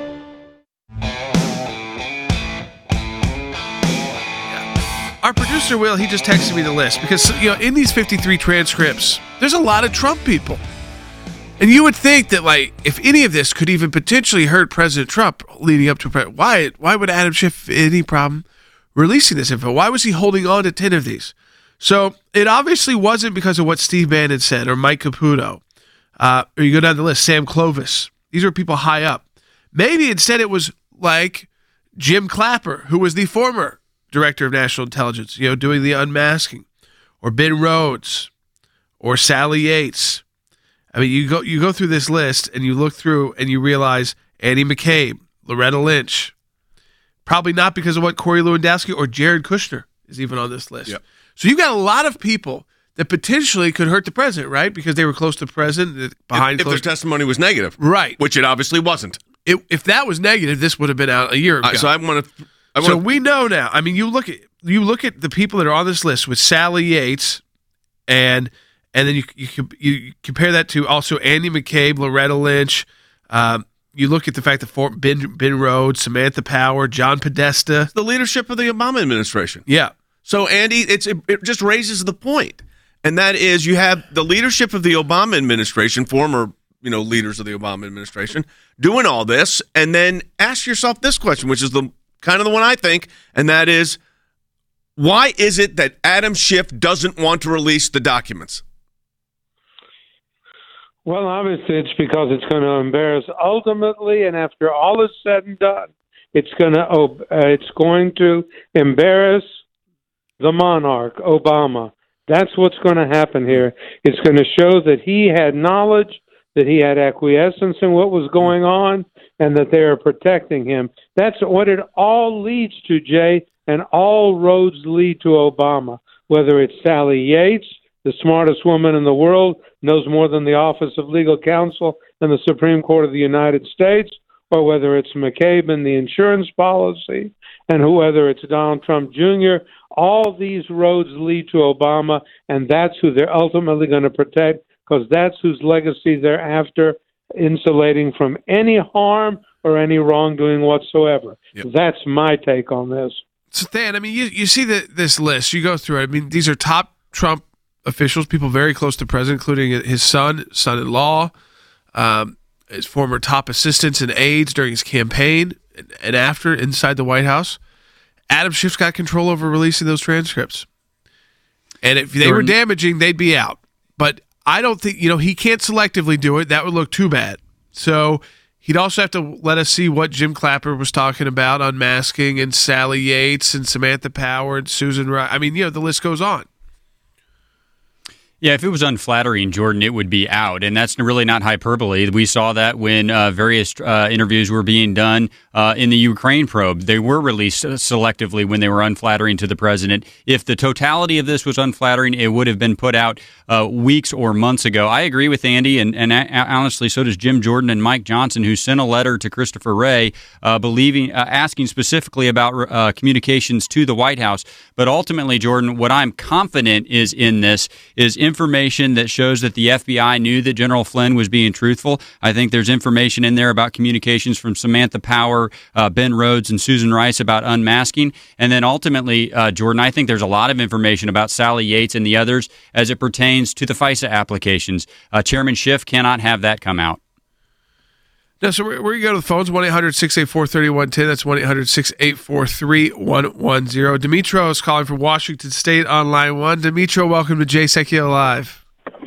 Our producer, Will, he just texted me the list because, you know, in these fifty-three transcripts, there's a lot of Trump people. And you would think that, like, if any of this could even potentially hurt President Trump leading up to pre- why why would Adam Schiff have any problem releasing this info? Why was he holding on to ten of these? So it obviously wasn't because of what Steve Bannon said or Mike Caputo. Uh, or you go down the list, Sam Clovis. These are people high up. Maybe instead it was like Jim Clapper, who was the former Director of National Intelligence, you know, doing the unmasking, or Ben Rhodes, or Sally Yates. I mean, you go you go through this list and you look through and you realize Annie McCabe, Loretta Lynch, probably not because of what Corey Lewandowski or Jared Kushner is even on this list.
Yep.
So you've got a lot of people that potentially could hurt the president, right? Because they were close to the president. Behind
if, if
closed...
their testimony was negative,
right?
Which it obviously wasn't.
It, if that was negative, this would have been out a year ago.
Uh, so I want to.
So we know now. I mean, you look at you look at the people that are on this list with Sally Yates, and and then you you, you compare that to also Andy McCabe, Loretta Lynch. Um, you look at the fact that for Ben Ben Rhodes, Samantha Power, John Podesta,
the leadership of the Obama administration.
Yeah.
So Andy, it's it, it just raises the point, and that is you have the leadership of the Obama administration, former you know leaders of the Obama administration, doing all this, and then ask yourself this question, which is the kind of the one I think, and that is, why is it that Adam Schiff doesn't want to release the documents?
Well, obviously it's because it's going to embarrass ultimately, and after all is said and done, it's going to uh, it's going to embarrass the monarch, Obama. That's what's going to happen here. It's going to show that he had knowledge, that he had acquiescence in what was going on, and that they are protecting him. That's what it all leads to, Jay, and all roads lead to Obama. Whether it's Sally Yates, the smartest woman in the world, knows more than the Office of Legal Counsel and the Supreme Court of the United States, or whether it's McCabe and the insurance policy, and whether it's Donald Trump Junior, all these roads lead to Obama, and that's who they're ultimately going to protect, because that's whose legacy they're after, insulating from any harm or any wrongdoing whatsoever.
Yep.
That's my take on this.
So, Dan, I mean, you, you see the, this list, you go through it. I mean, these are top Trump officials, people very close to the president, including his son, son-in-law, um, his former top assistants and aides during his campaign and, and after inside the White House. Adam Schiff's got control over releasing those transcripts. And if they were damaging, they'd be out. But I don't think, you know, he can't selectively do it. That would look too bad. So He'd also have to let us see what Jim Clapper was talking about, unmasking, and Sally Yates and Samantha Power and Susan Rice. I mean, you know, the list goes on.
Yeah, if it was unflattering, Jordan, it would be out. And that's really not hyperbole. We saw that when uh, various uh, interviews were being done uh, in the Ukraine probe. They were released selectively when they were unflattering to the president. If the totality of this was unflattering, it would have been put out uh, weeks or months ago. I agree with Andy, and, and honestly, so does Jim Jordan and Mike Johnson, who sent a letter to Christopher Wray uh, believing, uh, asking specifically about uh, communications to the White House. But ultimately, Jordan, what I'm confident is in this is information that shows that the F B I knew that General Flynn was being truthful. I think there's information in there about communications from Samantha Power, uh, Ben Rhodes, and Susan Rice about unmasking. And then ultimately, uh, Jordan, I think there's a lot of information about Sally Yates and the others as it pertains to the FISA applications. Uh, Chairman Schiff cannot have that come out.
No, so we're, we're going to go to the phones, one eight hundred six eight four three one one zero. That's one eight hundred six eight four three one one zero. Dimitro is calling from Washington State on line one. Dimitro, welcome to Jay Sekulow Live.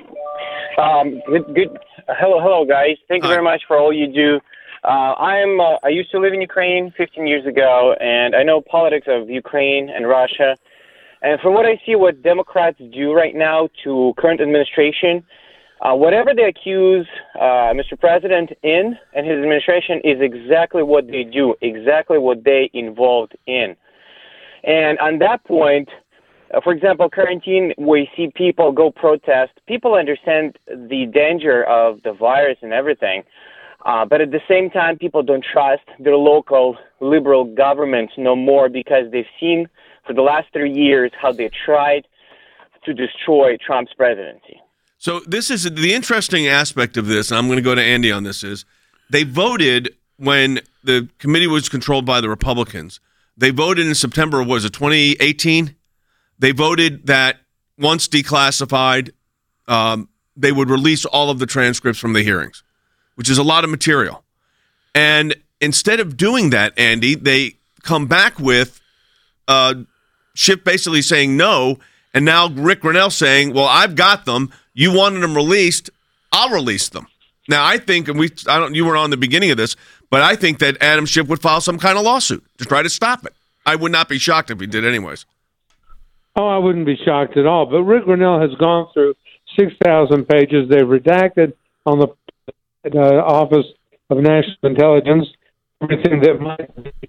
Um, good, good. Uh, hello, hello, guys. Thank you very much for all you do. Uh, I'm. Uh, I used to live in Ukraine fifteen years ago, and I know politics of Ukraine and Russia. And from what I see, what Democrats do right now to current administration, Uh, whatever they accuse uh, Mister President in and his administration is exactly what they do, exactly what they involved in. And on that point, uh, for example, quarantine, we see people go protest. People understand the danger of the virus and everything, uh, but at the same time, people don't trust their local liberal governments no more because they've seen for the last three years how they tried to destroy Trump's presidency.
So this is the interesting aspect of this, and I'm going to go to Andy on this, is they voted when the committee was controlled by the Republicans. They voted in September, was it twenty eighteen? They voted that once declassified, um, they would release all of the transcripts from the hearings, which is a lot of material. And instead of doing that, Andy, they come back with uh, Schiff basically saying no, and now Rick Grenell saying, well, I've got them. You wanted them released, I'll release them. Now, I think, and we, I don't, you were on the beginning of this, but I think that Adam Schiff would file some kind of lawsuit to try to stop it. I would not be shocked if he did anyways.
Oh, I wouldn't be shocked at all. But Rick Grenell has gone through six thousand pages. They've redacted on the uh, Office of National Intelligence everything that might be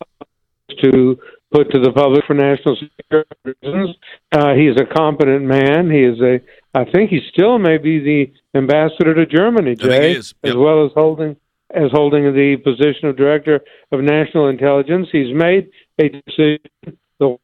to put to the public for national security reasons. Uh, he's a competent man. He is a, I think he still may be the ambassador to Germany, Jay,
Yep.
as well as holding as holding the position of director of national intelligence. He's made a decision. The-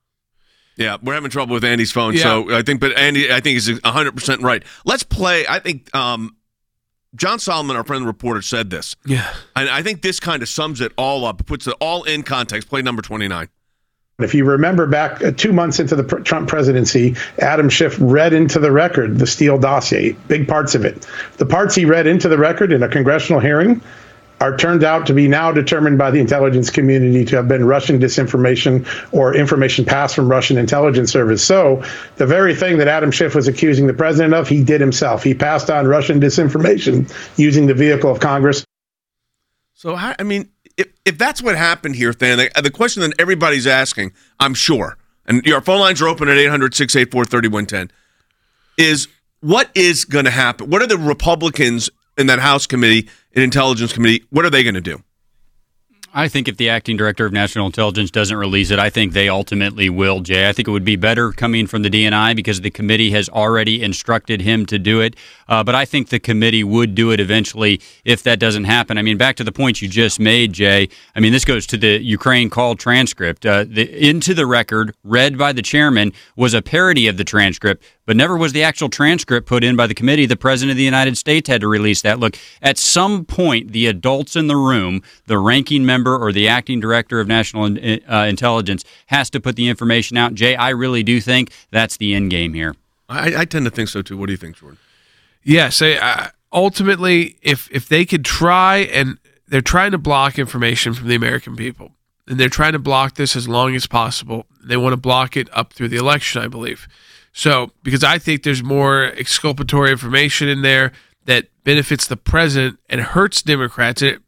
Yeah, we're having trouble with Andy's phone,
Yeah.
so I think, but Andy, I think is one hundred percent right. Let's play. I think um, John Solomon, our friend the reporter, said this.
Yeah,
and I think this kind of sums it all up, puts it all in context. Play number twenty-nine.
If you remember back uh, two months into the pr- Trump presidency, Adam Schiff read into the record the Steele dossier, big parts of it. The parts he read into the record in a congressional hearing are turned out to be now determined by the intelligence community to have been Russian disinformation or information passed from Russian intelligence service. So the very thing that Adam Schiff was accusing the president of, he did himself. He passed on Russian disinformation using the vehicle of Congress.
So, I mean, if, if that's what happened here, Than, the, the question that everybody's asking, I'm sure, and our phone lines are open at eight hundred six eight four three one one zero, is what is going to happen? What are the Republicans in that House committee, in Intelligence Committee, what are they going to do?
I think if the acting director of national intelligence doesn't release it, I think they ultimately will, Jay. I think it would be better coming from the D N I because the committee has already instructed him to do it. Uh, but I think the committee would do it eventually if that doesn't happen. I mean, back to the point you just made, Jay. I mean, this goes to the Ukraine call transcript. Uh, the into the record, read by the chairman, was a parody of the transcript, but never was the actual transcript put in by the committee. The president of the United States had to release that. Look, at some point, the adults in the room, the ranking member or the acting director of national uh, intelligence, has to put the information out. Jay, I really do think that's the end game here.
I, I tend to think so, too. What do you think, Jordan?
Yes. I, I, ultimately, if if they could try, and they're trying to block information from the American people, and they're trying to block this as long as possible. They want to block it up through the election, I believe. So, because I think there's more exculpatory information in there that benefits the president and hurts Democrats. It,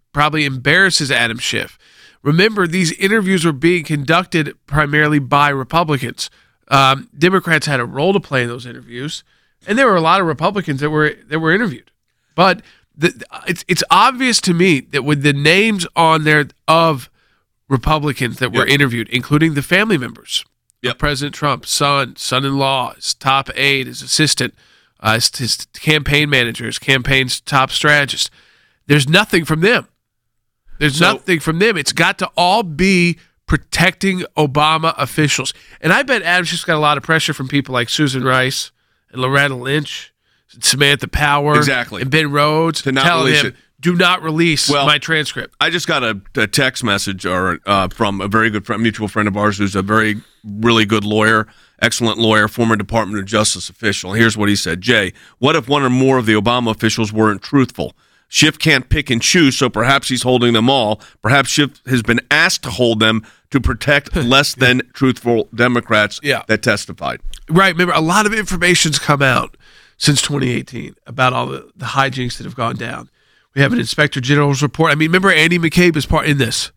probably embarrasses Adam Schiff. Remember, these interviews were being conducted primarily by Republicans. Um, Democrats had a role to play in those interviews, and there were a lot of Republicans that were that were interviewed. But the, it's it's obvious to me that with the names on there of Republicans that were
Yep.
interviewed, including the family members
Yep.
of President Trump, son, son-in-law, his top aide, his assistant, uh, his, his campaign manager, his campaign's top strategist, there's nothing from them. There's
So-
nothing from them. It's got to all be protecting Obama officials. And I bet Adam Schiff's got a lot of pressure from people like Susan Rice and Loretta Lynch, and Samantha Power,
Exactly.
and Ben Rhodes,
To not
telling
release
him,
it.
do not release
Well,
my transcript.
I just got a, a text message or uh, from a very good friend, mutual friend of ours who's a very, really good lawyer, excellent lawyer, former Department of Justice official. Here's what he said. Jay, what if one or more of the Obama officials weren't truthful? Schiff can't pick and choose, so perhaps he's holding them all. Perhaps Schiff has been asked to hold them to protect less than truthful Democrats
Yeah.
that testified.
Right. Remember, a lot of information's come out since twenty eighteen about all the, the hijinks that have gone down. We have an Inspector General's report. I mean, remember Andy McCabe is part in this,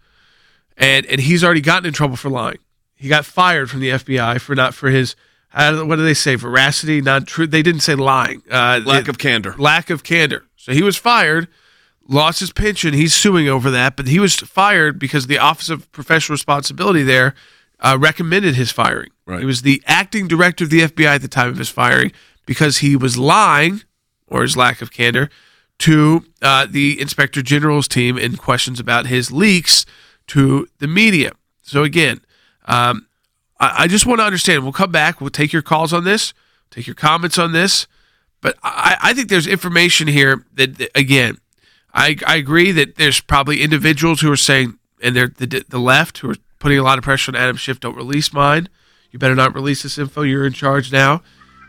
and and he's already gotten in trouble for lying. He got fired from the F B I for not for his uh, what do they say? Veracity, not true. They didn't say lying. Uh,
Lack
it-
of candor.
Lack of candor. So he was fired, lost his pension. He's suing over that, but he was fired because the Office of Professional Responsibility there uh, recommended his firing.
Right.
He was the acting director of the F B I at the time of his firing because he was lying, or his lack of candor, to uh, the Inspector General's team in questions about his leaks to the media. So again, um, I, I just want to understand. We'll come back. We'll take your calls on this, take your comments on this. But I, I think there's information here that, that again, I, I agree that there's probably individuals who are saying, and they're the, the left, who are putting a lot of pressure on Adam Schiff, don't release mine. You better not release this info. You're in charge now.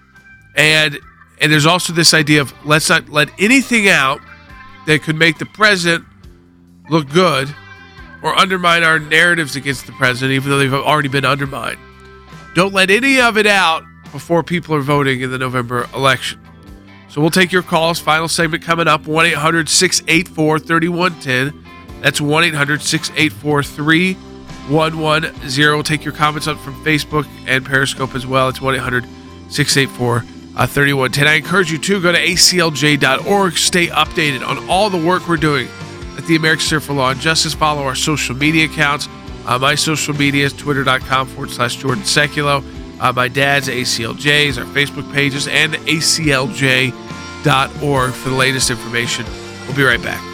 And and there's also this idea of let's not let anything out that could make the president look good or undermine our narratives against the president, even though they've already been undermined. Don't let any of it out before people are voting in the November election. So we'll take your calls. Final segment coming up, one eight hundred six eight four three one one zero. That's one eight hundred six eight four three one one zero. We'll take your comments up from Facebook and Periscope as well. It's one eight hundred six eight four three one one zero. I encourage you to go to A C L J dot org. Stay updated on all the work we're doing at the American Center for Law and Justice. Follow our social media accounts. Uh, my social media is twitter.com forward slash Jordan Sekulow. Uh, my dad's A C L J's, our Facebook pages, and A C L J dot org for the latest information. We'll be right back.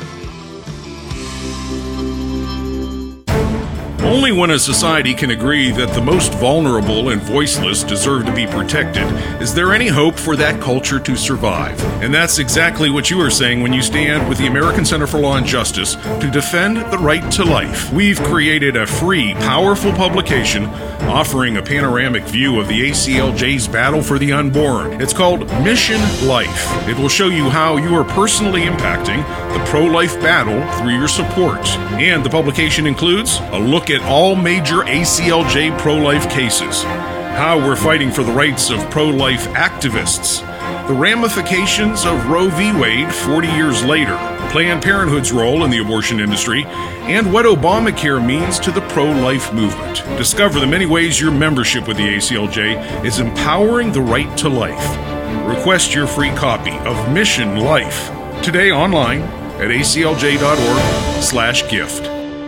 Only when a society can agree that the most vulnerable and voiceless deserve to be protected is there any hope for that culture to survive. And that's exactly what you are saying when you stand with the American Center for Law and Justice to defend the right to life. We've created a free, powerful publication offering a panoramic view of the A C L J's battle for the unborn. It's called Mission Life. It will show you how you are personally impacting the pro-life battle through your support. And the publication includes a look at all major A C L J pro-life cases, how we're fighting for the rights of pro-life activists, the ramifications of Roe v. Wade forty years later, Planned Parenthood's role in the abortion industry, and what Obamacare means to the pro-life movement. Discover the many ways your membership with the A C L J is empowering the right to life. Request your free copy of Mission Life today online at A C L J dot org slash gift.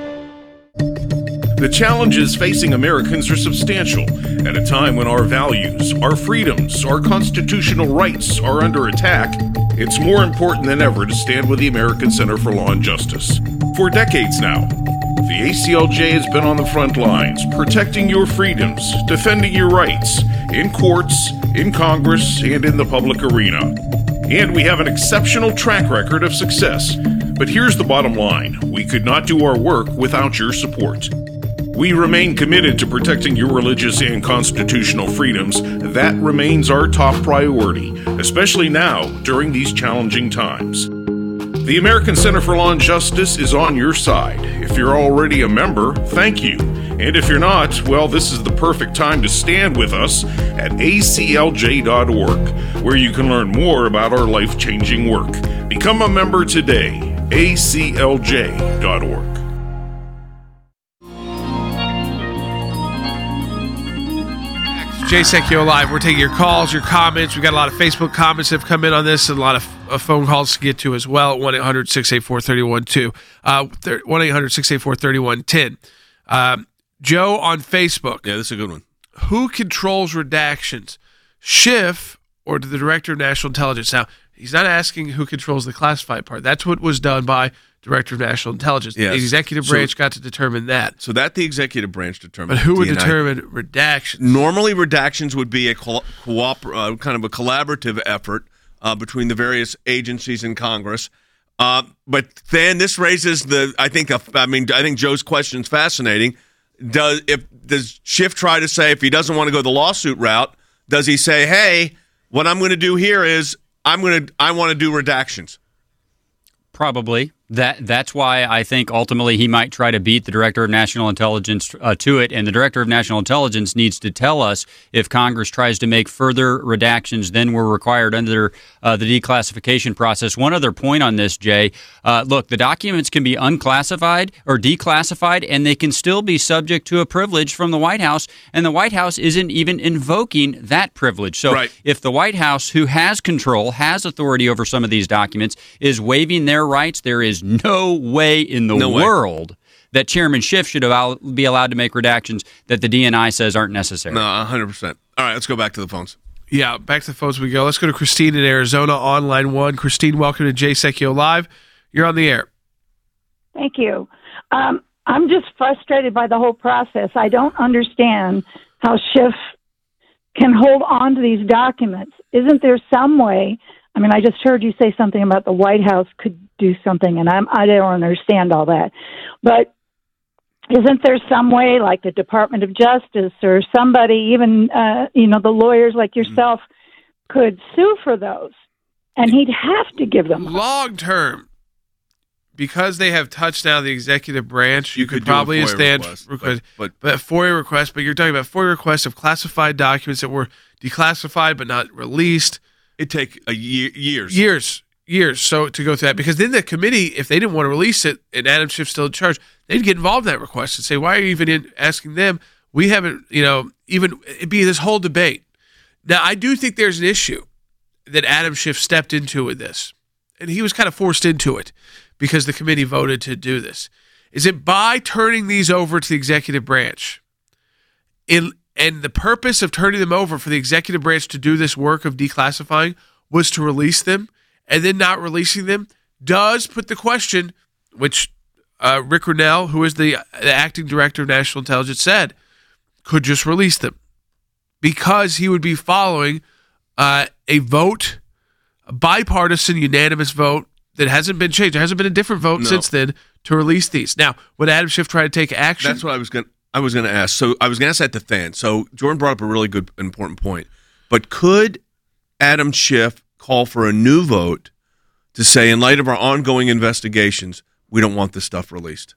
The challenges facing Americans are substantial at a time when our values, our freedoms, our constitutional rights are under attack. It's more important than ever to stand with the American Center for Law and Justice. For decades now, the A C L J has been on the front lines, protecting your freedoms, defending your rights, in courts, in Congress, and in the public arena. And we have an exceptional track record of success. But here's the bottom line. We could not do our work without your support. We remain committed to protecting your religious and constitutional freedoms. That remains our top priority, especially now during these challenging times. The American Center for Law and Justice is on your side. If you're already a member, thank you. And if you're not, well, this is the perfect time to stand with us at A C L J dot org, where you can learn more about our life-changing work. Become a member today. A C L J dot org.
Jay Secchio Live. We're taking your calls, your comments. We've got a lot of Facebook comments that have come in on this and a lot of uh, phone calls to get to as well at one eight hundred six eight four three one two. Uh, one eight hundred six eight four three one one zero. Um, Joe on Facebook.
Yeah, this is a good one.
Who controls redactions? Schiff or the Director of National Intelligence? Now, he's not asking who controls the classified part. That's what was done by Director of National Intelligence.
Yes.
The executive
So-
branch got to determine that.
So that the executive branch determines.
But who would
D N I
determine redactions?
Normally, redactions would be a co- cooper- uh, kind of a collaborative effort uh, between the various agencies in Congress. Uh, but then this raises the. I think. I mean, I think Joe's question is fascinating. Does if does Schiff try to say if he doesn't want to go the lawsuit route? Does he say, "Hey, what I'm going to do here is I'm going to I want to do redactions"?
Probably. That that's why I think ultimately he might try to beat the Director of National Intelligence uh, to it, and the Director of National Intelligence needs to tell us if Congress tries to make further redactions than were required under uh, the declassification process. One other point on this, Jay. Uh, look, the documents can be unclassified or declassified, and they can still be subject to a privilege from the White House, and the White House isn't even invoking that privilege. So
Right.
if the White House, who has control, has authority over some of these documents, is waiving their rights, there is no way in the
No way.
world that Chairman Schiff should allow, be allowed to make redactions that the D N I says aren't necessary.
No, one hundred percent. All right, let's go back to the phones.
Yeah, back to the phones we go. Let's go to Christine in Arizona on line one. Christine, welcome to Jay Secchio Live. You're on the air.
Thank you. Um, I'm just frustrated by the whole process. I don't understand how Schiff can hold on to these documents. Isn't there some way? I mean, I just heard you say something about the White House could do something, and I'm, I don't understand all that. But isn't there some way, like the Department of Justice or somebody, even, uh, you know, the lawyers like yourself, could sue for those? And he'd have to give them
long term. Because they have touched now the executive branch, you,
You
could,
could do a
probably
FOIA
stand
request,
request,
but-
but, FOIA request. But you're talking about FOIA requests of classified documents that were declassified but not released.
It take a year, years.
Years, years. So to go through that, because then the committee, if they didn't want to release it, and Adam Schiff's still in charge, they'd get involved in that request and say, "Why are you even in asking them? We haven't, you know, even it'd be this whole debate." Now, I do think there's an issue that Adam Schiff stepped into with this, and he was kind of forced into it because the committee voted to do this. Is it by turning these over to the executive branch? In And the purpose of turning them over for the executive branch to do this work of declassifying was to release them, and then not releasing them does put the question, which uh, Rick Grenell, who is the, the acting director of national intelligence, said, could just release them because he would be following uh, a vote, a bipartisan, unanimous vote that hasn't been changed. There hasn't been a different vote
No.
since then to release these. Now, would Adam Schiff try to take action?
That's what I was going. I was going to ask. So I was going to ask that to Than. So Jordan brought up a really good, important point. But could Adam Schiff call for a new vote to say, in light of our ongoing investigations, we don't want this stuff released?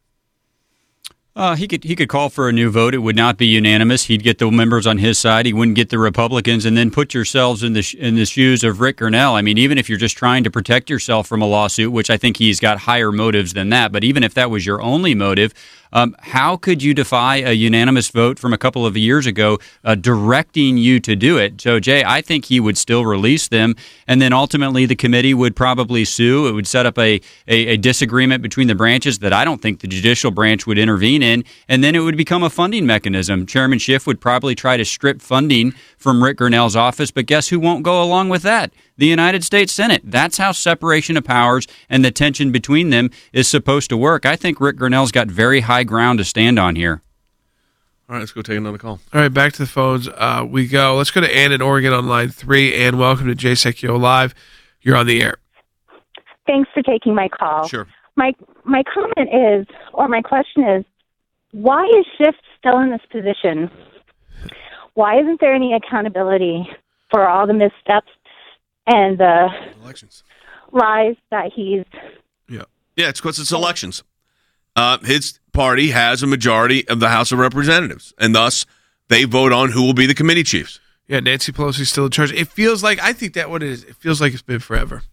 Uh, he could he could call for a new vote. It would not be unanimous. He'd get the members on his side. He wouldn't get the Republicans. And then put yourselves in the sh- in the shoes of Rick Grenell. I mean, even if you're just trying to protect yourself from a lawsuit, which I think he's got higher motives than that, but even if that was your only motive, um, how could you defy a unanimous vote from a couple of years ago uh, directing you to do it? So, Jay, I think he would still release them, and then ultimately the committee would probably sue. It would set up a, a, a disagreement between the branches that I don't think the judicial branch would intervene in, and then it would become a funding mechanism. Chairman Schiff would probably try to strip funding from Rick Grenell's office, but guess who won't go along with that? The United States Senate. That's how separation of powers and the tension between them is supposed to work. I think Rick Grenell's got very high ground to stand on here.
All right, let's go take another call.
All right, back to the phones uh, we go. Let's go to Ann in Oregon on line three. Ann, welcome to Jay Secchio Live. You're on the air.
Thanks for taking my call.
Sure.
My my comment is, or my question is, why is Schiff still in this position? Why isn't there any accountability for all the missteps and the
Elections.
lies that he's...
Yeah, yeah, it's because it's elections. Uh, his party has a majority of the House of Representatives, and thus they vote on who will be the committee chiefs.
Yeah, Nancy Pelosi's still in charge. It feels like, I think that what it is, it feels like it's been forever.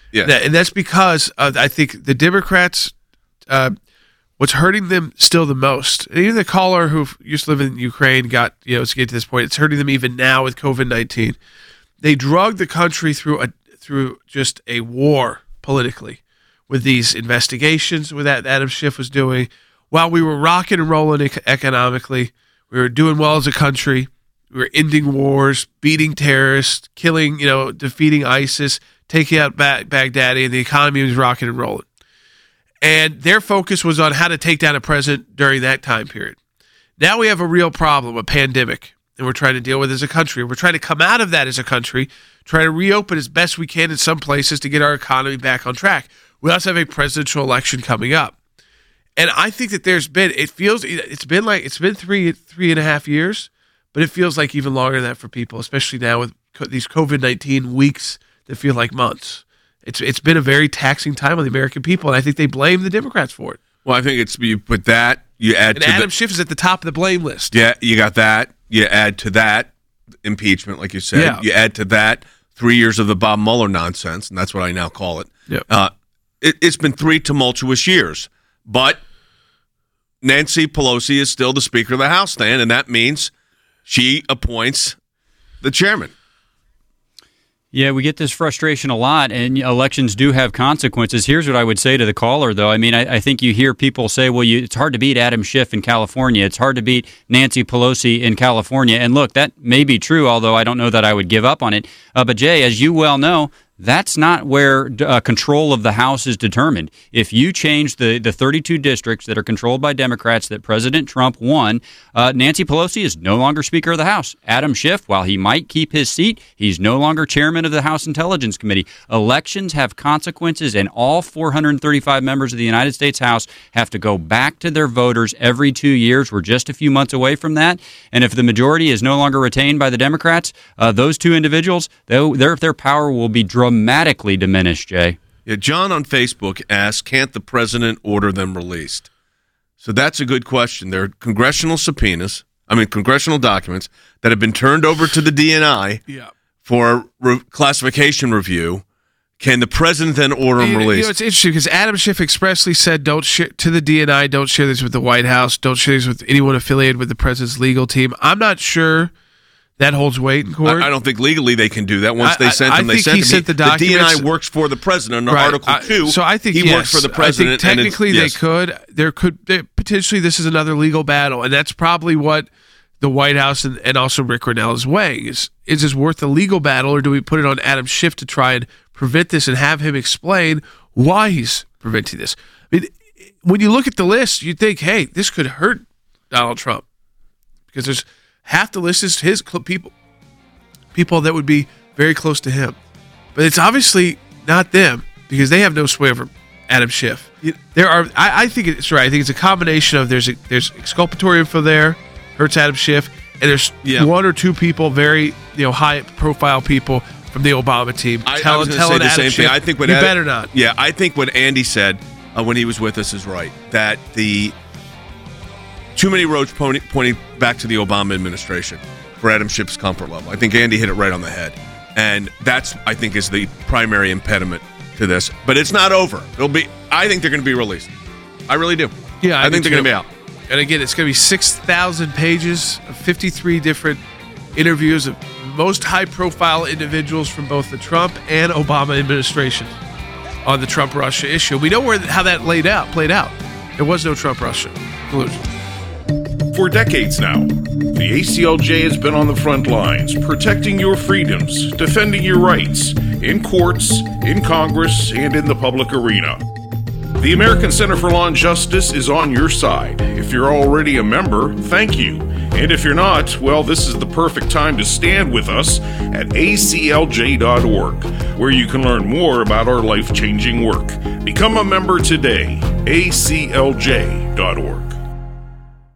Yeah.
That- and that's because uh, I think the Democrats, uh, what's hurting them still the most, and even the caller who used to live in Ukraine got, you know, to get to this point, it's hurting them even now with COVID nineteen. They drugged the country through a through just a war politically with these investigations, with that Adam Schiff was doing. While we were rocking and rolling ec- economically, we were doing well as a country. We were ending wars, beating terrorists, killing, you know, defeating ISIS, taking out ba- Baghdadi, and the economy was rocking and rolling. And their focus was on how to take down a president during that time period. Now we have a real problem, a pandemic, and we're trying to deal with it as a country. We're trying to come out of that as a country, try to reopen as best we can in some places to get our economy back on track. We also have a presidential election coming up. And I think that there's been, it feels, it's been like, it's been three, three and a half years, but it feels like even longer than that for people, especially now with co- these COVID nineteen weeks that feel like months. It's It's been a very taxing time on the American people, and I think they blame the Democrats for it.
Well, I think it's, you put that, you add
and
to
Adam
the,
Schiff is at the top of the blame list.
Yeah, you got that. You add to that impeachment, like you said.
Yeah.
You add to that three years of the Bob Mueller nonsense, and that's what I now call it.
Yep.
Uh, it it's been three tumultuous years, but Nancy Pelosi is still the Speaker of the House, Stan, and that means she appoints the chairman.
Yeah, we get this frustration a lot, and elections do have consequences. Here's what I would say to the caller, though. I mean, I, I think you hear people say, well, you, it's hard to beat Adam Schiff in California. It's hard to beat Nancy Pelosi in California. And look, that may be true, although I don't know that I would give up on it. Uh, but, Jay, as you well know, that's not where uh, control of the House is determined. If you change the, the thirty-two districts that are controlled by Democrats that President Trump won, uh, Nancy Pelosi is no longer Speaker of the House. Adam Schiff, while he might keep his seat, he's no longer chairman of the House Intelligence Committee. Elections have consequences, and all four hundred thirty-five members of the United States House have to go back to their voters every two years. We're just a few months away from that. And if the majority is no longer retained by the Democrats, uh, those two individuals, their, their power will be dramatic. dramatically diminished, Jay.
Yeah, John on Facebook asked, can't the president order them released? So that's a good question. There are congressional subpoenas, I mean, congressional documents that have been turned over to the D N I
yeah.
for re- classification review. Can the president then order them
You know,
released?
it's interesting because Adam Schiff expressly said, "Don't share to the D N I. Don't share this with the White House. Don't share this with anyone affiliated with the president's legal team." I'm not sure that holds weight in court.
I, I don't think legally they can do that. Once
I-
they
I-
sent
I
them, they
think
sent
he
them.
sent the
the D N I
documents-
works for the president under
Right.
Article
I-
two.
So I think
he
yes.
works for the president.
I think technically
and it's,
they
yes.
could. There could there, potentially this is another legal battle, and that's probably what the White House and, and also Rick Grenell is weighing: is is this worth the legal battle, or do we put it on Adam Schiff to try and prevent this and have him explain why he's preventing this? I mean, when you look at the list, you think, hey, this could hurt Donald Trump because there's half the list is his cl- people. people that would be very close to him. But it's obviously not them because they have no sway over Adam Schiff. There are, I, I think it's right. I think it's a combination of there's a, there's exculpatory info there, hurts Adam Schiff, and there's
Yeah.
one or two people, very you know high profile people from the Obama team.
I, I
telling,
was going to say
telling
the
Adam
same
Schiff,
thing. I think what
you
Adam-
better not.
Yeah, I think what Andy said uh, when he was with us is right. That the too many roads pointing, pointing back to the Obama administration for Adam Schiff's comfort level. I think Andy hit it right on the head, and that's I think is the primary impediment to this. But it's not over. It'll be. I think they're going to be released. I really do.
Yeah,
I,
I
think
do
they're going to
too.
be out.
And again, it's going to be six thousand pages of fifty-three different interviews of most high-profile individuals from both the Trump and Obama administration on the Trump-Russia issue. We know where how that laid out, played out. There was no Trump-Russia collusion.
For decades now, the A C L J has been on the front lines, protecting your freedoms, defending your rights, in courts, in Congress, and in the public arena. The American Center for Law and Justice is on your side. If you're already a member, thank you. And if you're not, well, this is the perfect time to stand with us at A C L J dot org, where you can learn more about our life-changing work. Become a member today, A C L J dot org.